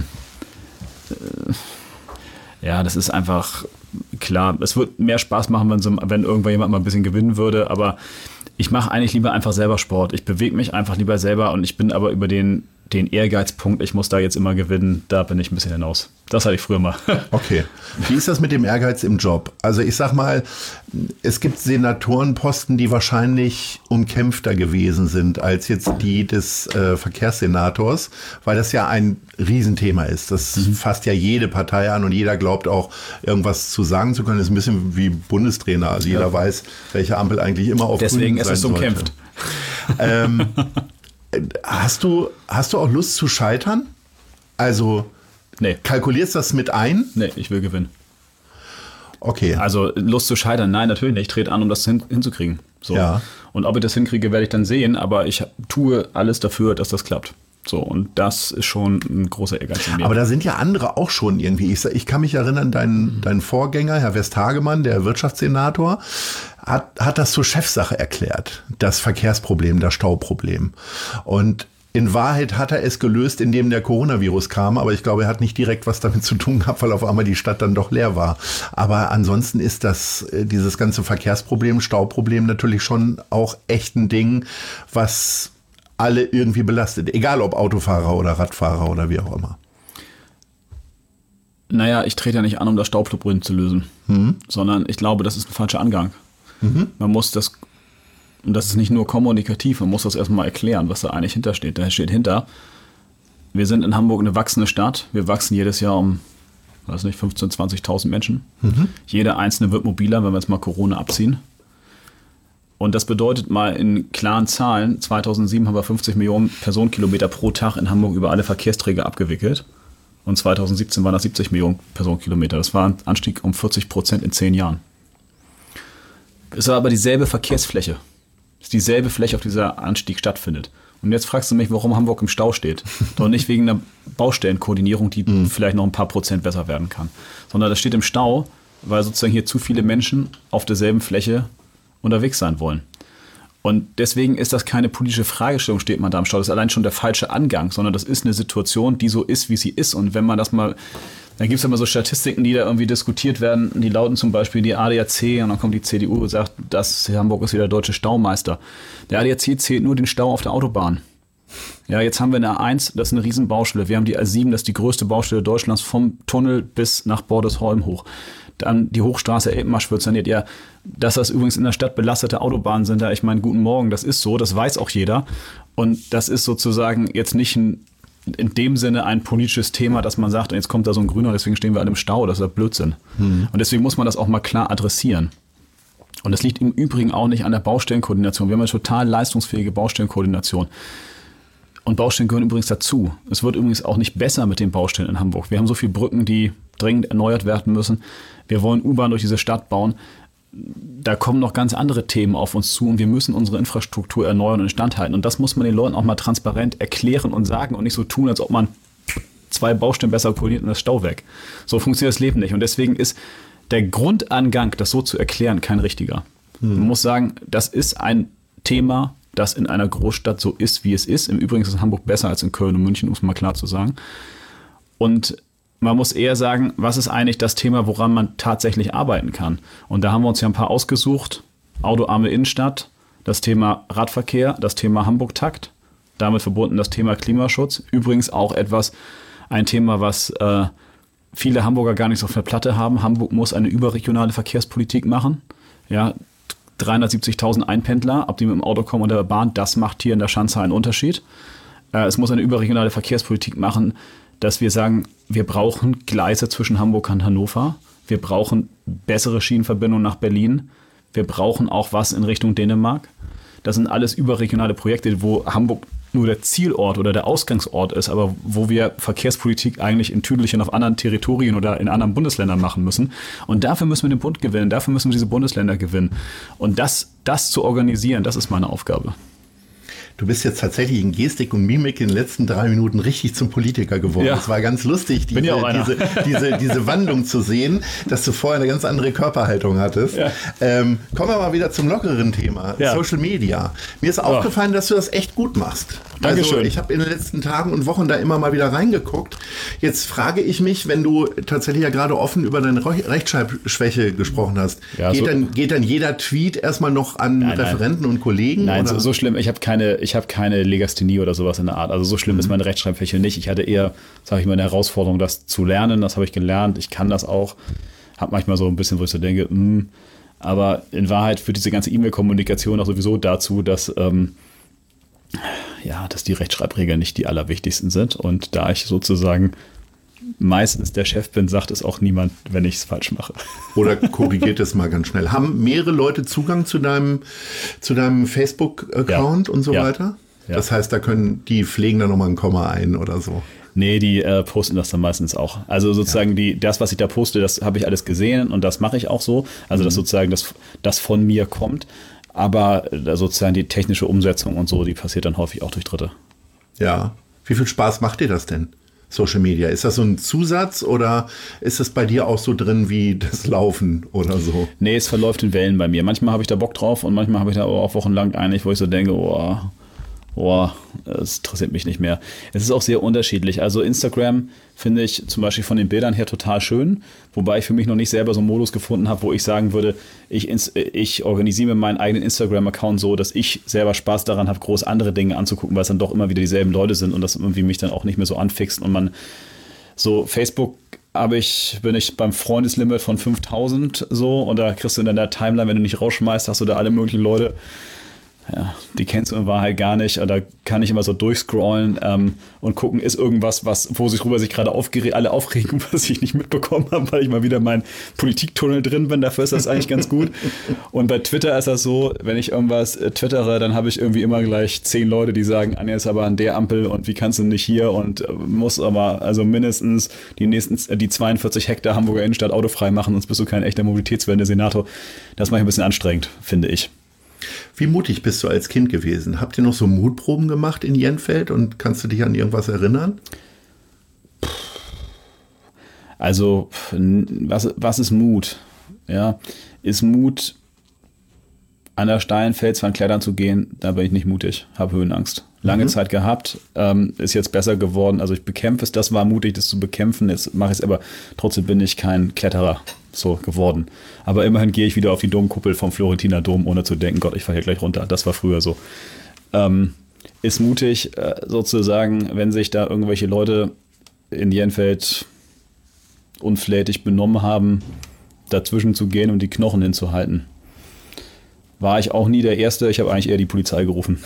S3: äh, ja, das ist einfach klar. Es wird mehr Spaß machen, wenn, so, wenn irgendwann jemand mal ein bisschen gewinnen würde, aber ich mache eigentlich lieber einfach selber Sport. Ich bewege mich einfach lieber selber und ich bin aber über den, den Ehrgeizpunkt, ich muss da jetzt immer gewinnen, da bin ich ein bisschen hinaus. Das hatte ich früher mal.
S2: Okay. Wie ist das mit dem Ehrgeiz im Job? Also ich sag mal, es gibt Senatorenposten, die wahrscheinlich umkämpfter gewesen sind als jetzt die des äh, Verkehrssenators, weil das ja ein Riesenthema ist. Das mhm. fasst ja jede Partei an und jeder glaubt auch, irgendwas zu sagen zu können. Das ist ein bisschen wie Bundestrainer. Also jeder ja. weiß, welche Ampel eigentlich immer auf
S3: Deswegen
S2: Grün sein
S3: ist es umkämpft.
S2: Ähm, hast du, hast du auch Lust zu scheitern? Also
S3: nee.
S2: Kalkulierst das mit ein?
S3: Nee, ich will gewinnen.
S2: Okay.
S3: Also Lust zu scheitern, nein, natürlich nicht. Ich trete an, um das hin, hinzukriegen. So.
S2: Ja.
S3: Und ob ich das hinkriege, werde ich dann sehen, aber ich tue alles dafür, dass das klappt. So, und das ist schon ein großer Ehrgeiz in mir.
S2: Aber da sind ja andere auch schon irgendwie. Ich, ich kann mich erinnern, dein, dein Vorgänger, Herr Westhagemann, der Wirtschaftssenator, hat, hat das zur Chefsache erklärt. Das Verkehrsproblem, das Stauproblem. Und in Wahrheit hat er es gelöst, indem der Coronavirus kam, aber ich glaube, er hat nicht direkt was damit zu tun gehabt, weil auf einmal die Stadt dann doch leer war. Aber ansonsten ist das, dieses ganze Verkehrsproblem, Stauproblem natürlich schon auch echt ein Ding, was alle irgendwie belastet. Egal ob Autofahrer oder Radfahrer oder wie auch immer.
S3: Naja, ich trete ja nicht an, um das Stauproblem zu lösen, mhm. sondern ich glaube, das ist ein falscher Angang. Mhm. Man muss das Und das ist nicht nur kommunikativ, man muss das erstmal erklären, was da eigentlich hintersteht. Da steht hinter, wir sind in Hamburg eine wachsende Stadt. Wir wachsen jedes Jahr um, weiß nicht, fünfzehntausend, zwanzigtausend Menschen. Mhm. Jeder Einzelne wird mobiler, wenn wir jetzt mal Corona abziehen. Und das bedeutet mal in klaren Zahlen, zweitausendsieben haben wir fünfzig Millionen Personenkilometer pro Tag in Hamburg über alle Verkehrsträger abgewickelt. Und zweitausendsiebzehn waren das siebzig Millionen Personenkilometer. Das war ein Anstieg um vierzig Prozent in zehn Jahren. Es war aber dieselbe Verkehrsfläche. Ist dieselbe Fläche, auf dieser Anstieg stattfindet. Und jetzt fragst du mich, warum Hamburg im Stau steht. Doch nicht wegen einer Baustellenkoordinierung, die mhm. vielleicht noch ein paar Prozent besser werden kann. Sondern das steht im Stau, weil sozusagen hier zu viele Menschen auf derselben Fläche unterwegs sein wollen. Und deswegen ist das keine politische Fragestellung, steht man da im Stau. Das ist allein schon der falsche Angang, sondern das ist eine Situation, die so ist, wie sie ist. Und wenn man das mal, da gibt es immer so Statistiken, die da irgendwie diskutiert werden, die lauten zum Beispiel die A D A C und dann kommt die C D U und sagt, das Hamburg ist wieder der deutsche Staumeister. Der A D A C zählt nur den Stau auf der Autobahn. Ja, jetzt haben wir eine A eins, das ist eine riesen Baustelle. Wir haben die A sieben, das ist die größte Baustelle Deutschlands vom Tunnel bis nach Bordesholm hoch. Dann die Hochstraße Elbmarsch wird saniert. Ja, dass das übrigens in der Stadt belastete Autobahnen sind, da ich meine, guten Morgen, das ist so, das weiß auch jeder. Und das ist sozusagen jetzt nicht ein, in dem Sinne ein politisches Thema, dass man sagt, jetzt kommt da so ein Grüner, deswegen stehen wir alle im Stau, das ist ja Blödsinn. Mhm. Und deswegen muss man das auch mal klar adressieren. Und das liegt im Übrigen auch nicht an der Baustellenkoordination. Wir haben eine total leistungsfähige Baustellenkoordination. Und Baustellen gehören übrigens dazu. Es wird übrigens auch nicht besser mit den Baustellen in Hamburg. Wir haben so viele Brücken, die dringend erneuert werden müssen. Wir wollen U-Bahn durch diese Stadt bauen. Da kommen noch ganz andere Themen auf uns zu und wir müssen unsere Infrastruktur erneuern und instand halten. Und das muss man den Leuten auch mal transparent erklären und sagen und nicht so tun, als ob man zwei Baustellen besser koordiniert und das Stau weg. So funktioniert das Leben nicht. Und deswegen ist der Grundangang, das so zu erklären, kein richtiger. Hm. Man muss sagen, das ist ein Thema, das in einer Großstadt so ist, wie es ist. Im Übrigen ist es in Hamburg besser als in Köln und München, um es mal klar zu sagen. Und man muss eher sagen, was ist eigentlich das Thema, woran man tatsächlich arbeiten kann? Und da haben wir uns ja ein paar ausgesucht. Autoarme Innenstadt, das Thema Radverkehr, das Thema Hamburg-Takt, damit verbunden das Thema Klimaschutz. Übrigens auch etwas, ein Thema, was äh, viele Hamburger gar nicht so auf der Platte haben. Hamburg muss eine überregionale Verkehrspolitik machen. Ja, dreihundertsiebzigtausend Einpendler, ob die mit dem Auto kommen oder der Bahn, das macht hier in der Schanze einen Unterschied. Äh, es muss eine überregionale Verkehrspolitik machen, dass wir sagen, wir brauchen Gleise zwischen Hamburg und Hannover. Wir brauchen bessere Schienenverbindungen nach Berlin. Wir brauchen auch was in Richtung Dänemark. Das sind alles überregionale Projekte, wo Hamburg nur der Zielort oder der Ausgangsort ist, aber wo wir Verkehrspolitik eigentlich in Tüdelchen auf anderen Territorien oder in anderen Bundesländern machen müssen. Und dafür müssen wir den Bund gewinnen, dafür müssen wir diese Bundesländer gewinnen. Und das, das zu organisieren, das ist meine Aufgabe.
S2: Du bist jetzt tatsächlich in Gestik und Mimik in den letzten drei Minuten richtig zum Politiker geworden.
S3: Ja.
S2: Es war ganz lustig, diese, diese, diese, diese Wandlung zu sehen, dass du vorher eine ganz andere Körperhaltung hattest. Ja. Ähm, kommen wir mal wieder zum lockeren Thema, ja. Social Media. Mir ist aufgefallen, dass du das echt gut machst.
S3: Dankeschön.
S2: Also ich habe in den letzten Tagen und Wochen da immer mal wieder reingeguckt. Jetzt frage ich mich, wenn du tatsächlich ja gerade offen über deine Rechtschreibschwäche gesprochen hast,
S3: ja,
S2: geht,
S3: so
S2: dann, geht dann jeder Tweet erstmal noch an nein, Referenten nein. und Kollegen?
S3: Nein,
S2: oder?
S3: So, so schlimm. Ich habe keine, ich habe keine Legasthenie oder sowas in der Art. Also so schlimm mhm. ist meine Rechtschreibschwäche nicht. Ich hatte eher, sage ich mal, eine Herausforderung, das zu lernen. Das habe ich gelernt. Ich kann das auch. Habe manchmal so ein bisschen, wo ich so denke, mh. aber in Wahrheit führt diese ganze E-Mail-Kommunikation auch sowieso dazu, dass ähm, ja, dass die Rechtschreibregeln nicht die allerwichtigsten sind. Und da ich sozusagen meistens der Chef bin, sagt es auch niemand, wenn ich es falsch mache.
S2: Oder korrigiert es mal ganz schnell. Haben mehrere Leute Zugang zu deinem, zu deinem Facebook-Account ja. und so
S3: ja.
S2: weiter?
S3: Ja.
S2: Das heißt, da können die pflegen da nochmal ein Komma ein oder so.
S3: Nee, die äh, posten das dann meistens auch. Also sozusagen ja. die, das, was ich da poste, das habe ich alles gesehen und das mache ich auch so. Also mhm. dass sozusagen das, das von mir kommt. Aber sozusagen die technische Umsetzung und so, die passiert dann häufig auch durch Dritte.
S2: Ja. Wie viel Spaß macht dir das denn, Social Media? Ist das so ein Zusatz oder ist das bei dir auch so drin wie das Laufen oder so?
S3: Nee, es verläuft in Wellen bei mir. Manchmal habe ich da Bock drauf und manchmal habe ich da auch wochenlang einig, wo ich so denke, oh, oh, das interessiert mich nicht mehr. Es ist auch sehr unterschiedlich. Also Instagram finde ich zum Beispiel von den Bildern her total schön, wobei ich für mich noch nicht selber so einen Modus gefunden habe, wo ich sagen würde, ich, ich organisiere mir meinen eigenen Instagram-Account so, dass ich selber Spaß daran habe, groß andere Dinge anzugucken, weil es dann doch immer wieder dieselben Leute sind und das irgendwie mich dann auch nicht mehr so anfixt und man so Facebook habe ich, bin ich beim Freundeslimit von fünftausend so und da kriegst du in deiner Timeline, wenn du nicht rausschmeißt, hast du da alle möglichen Leute. Ja, die kennst du in Wahrheit gar nicht. Da kann ich immer so durchscrollen ähm, und gucken, ist irgendwas, was, wo sich rüber sich gerade aufgere- alle aufregen, was ich nicht mitbekommen habe, weil ich mal wieder in meinem Politiktunnel drin bin. Dafür ist das eigentlich ganz gut. Und bei Twitter ist das so, wenn ich irgendwas äh, twittere, dann habe ich irgendwie immer gleich zehn Leute, die sagen, Anja ist aber an der Ampel und wie kannst du nicht hier und äh, muss aber also mindestens die nächsten, äh, die zweiundvierzig Hektar Hamburger Innenstadt autofrei machen, sonst bist du kein echter Mobilitätswende-Senator. Das mache ich ein bisschen anstrengend, finde ich.
S2: Wie mutig bist du als Kind gewesen? Habt ihr noch so Mutproben gemacht in Jenfeld und kannst du dich an irgendwas erinnern?
S3: Also, was, was ist Mut? Ja, ist Mut, an der steilen Felswand klettern zu gehen? Da bin ich nicht mutig, habe Höhenangst. Lange mhm. Zeit gehabt, ähm, ist jetzt besser geworden. Also ich bekämpfe es, das war mutig, das zu bekämpfen. Jetzt mache ich es, aber trotzdem bin ich kein Kletterer so geworden. Aber immerhin gehe ich wieder auf die Domkuppel vom Florentiner Dom, ohne zu denken, Gott, ich fahre hier gleich runter. Das war früher so. Ähm, ist mutig, äh, sozusagen, wenn sich da irgendwelche Leute in Jenfeld unflätig benommen haben, dazwischen zu gehen und die Knochen hinzuhalten. War ich auch nie der Erste. Ich habe eigentlich eher die Polizei gerufen.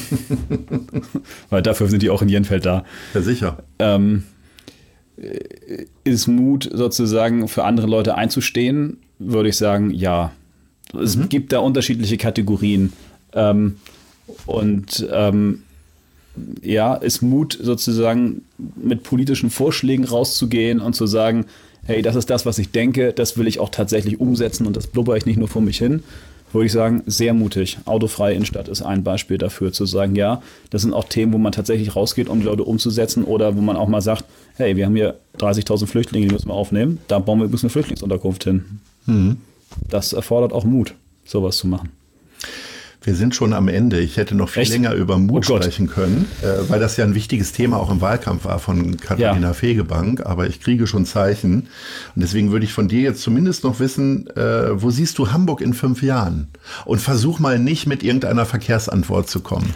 S3: Weil dafür sind die auch in Jenfeld da.
S2: Ja, sicher.
S3: Ähm, ist Mut sozusagen für andere Leute einzustehen, würde ich sagen, ja. Es mhm. gibt da unterschiedliche Kategorien. Ähm, und ähm, ja, ist Mut sozusagen mit politischen Vorschlägen rauszugehen und zu sagen, hey, das ist das, was ich denke, das will ich auch tatsächlich umsetzen und das blubber ich nicht nur vor mich hin. Würde ich sagen, sehr mutig. Autofreie Innenstadt ist ein Beispiel dafür, zu sagen, ja, das sind auch Themen, wo man tatsächlich rausgeht, um die Leute umzusetzen oder wo man auch mal sagt, hey, wir haben hier dreißigtausend Flüchtlinge, die müssen wir aufnehmen, da bauen wir ein bisschen eine Flüchtlingsunterkunft hin. Mhm. Das erfordert auch Mut, sowas zu machen.
S2: Wir sind schon am Ende. Ich hätte noch viel
S3: Echt?
S2: länger über Mut
S3: Oh
S2: sprechen können, äh, weil das ja ein wichtiges Thema auch im Wahlkampf war von Katharina
S3: Ja.
S2: Fegebank. Aber ich kriege schon Zeichen. Und deswegen würde ich von dir jetzt zumindest noch wissen, äh, wo siehst du Hamburg in fünf Jahren? Und versuch mal nicht mit irgendeiner Verkehrsantwort zu kommen.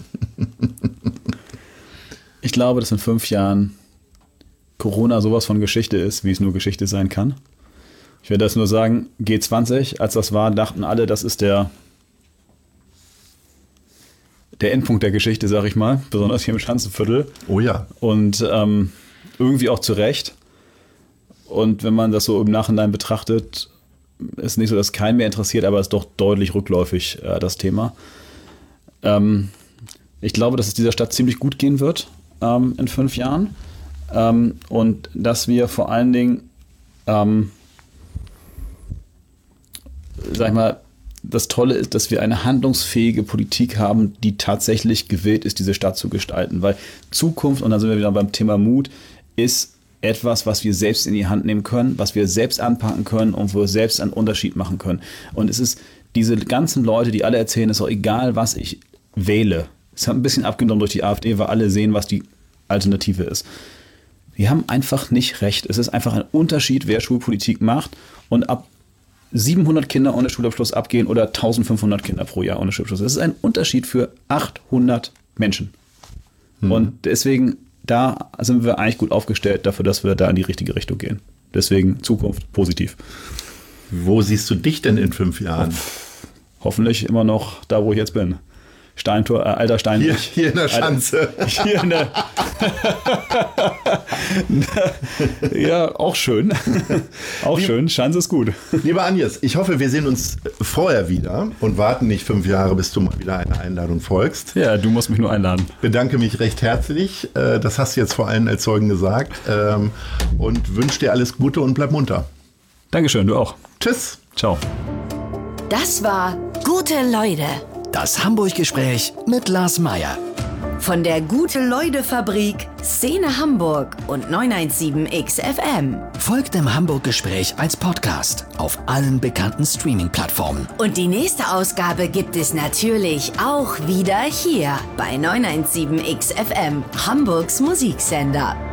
S3: Ich glaube, dass in fünf Jahren Corona sowas von Geschichte ist, wie es nur Geschichte sein kann. Ich werde das nur sagen, G zwanzig, als das war, dachten alle, das ist der der Endpunkt der Geschichte, sag ich mal, besonders hier im Schanzenviertel.
S2: Oh ja.
S3: Und ähm, irgendwie auch zu Recht. Und wenn man das so im Nachhinein betrachtet, ist nicht so, dass keinen mehr interessiert, aber ist doch deutlich rückläufig, äh, das Thema. Ähm, ich glaube, dass es dieser Stadt ziemlich gut gehen wird ähm, in fünf Jahren. Ähm, und dass wir vor allen Dingen, ähm, sag ich mal, das Tolle ist, dass wir eine handlungsfähige Politik haben, die tatsächlich gewillt ist, diese Stadt zu gestalten. Weil Zukunft, und dann sind wir wieder beim Thema Mut, ist etwas, was wir selbst in die Hand nehmen können, was wir selbst anpacken können und wo wir selbst einen Unterschied machen können. Und es ist diese ganzen Leute, die alle erzählen, es ist auch egal, was ich wähle. Es hat ein bisschen abgenommen durch die AfD, weil alle sehen, was die Alternative ist. Wir haben einfach nicht recht. Es ist einfach ein Unterschied, wer Schulpolitik macht und ab siebenhundert Kinder ohne Schulabschluss abgehen oder eintausendfünfhundert Kinder pro Jahr ohne Schulabschluss. Das ist ein Unterschied für achthundert Menschen. Hm. Und deswegen, da sind wir eigentlich gut aufgestellt dafür, dass wir da in die richtige Richtung gehen. Deswegen Zukunft positiv.
S2: Wo siehst du dich denn in fünf Jahren?
S3: Hoffentlich immer noch da, wo ich jetzt bin. Steintor, äh, alter Stein.
S2: Hier, hier in der Schanze.
S3: Alter, hier in der ja, auch schön. Auch Lieb, schön. Schanze ist gut.
S2: Lieber Agnes, ich hoffe, wir sehen uns vorher wieder und warten nicht fünf Jahre, bis du mal wieder einer Einladung folgst.
S3: Ja, du musst mich nur einladen.
S2: Bedanke mich recht herzlich. Das hast du jetzt vor allen als Zeugen gesagt. Und wünsche dir alles Gute und bleib munter.
S3: Dankeschön, du auch.
S2: Tschüss.
S3: Ciao.
S1: Das war Gute Leute.
S6: Das Hamburg-Gespräch mit Lars Meyer.
S1: Von der Gute-Leute-Fabrik, Szene Hamburg und neunhundertsieben X F M.
S6: Folgt dem Hamburg-Gespräch als Podcast auf allen bekannten Streaming-Plattformen.
S1: Und die nächste Ausgabe gibt es natürlich auch wieder hier bei neunhundertsieben X F M, Hamburgs Musiksender.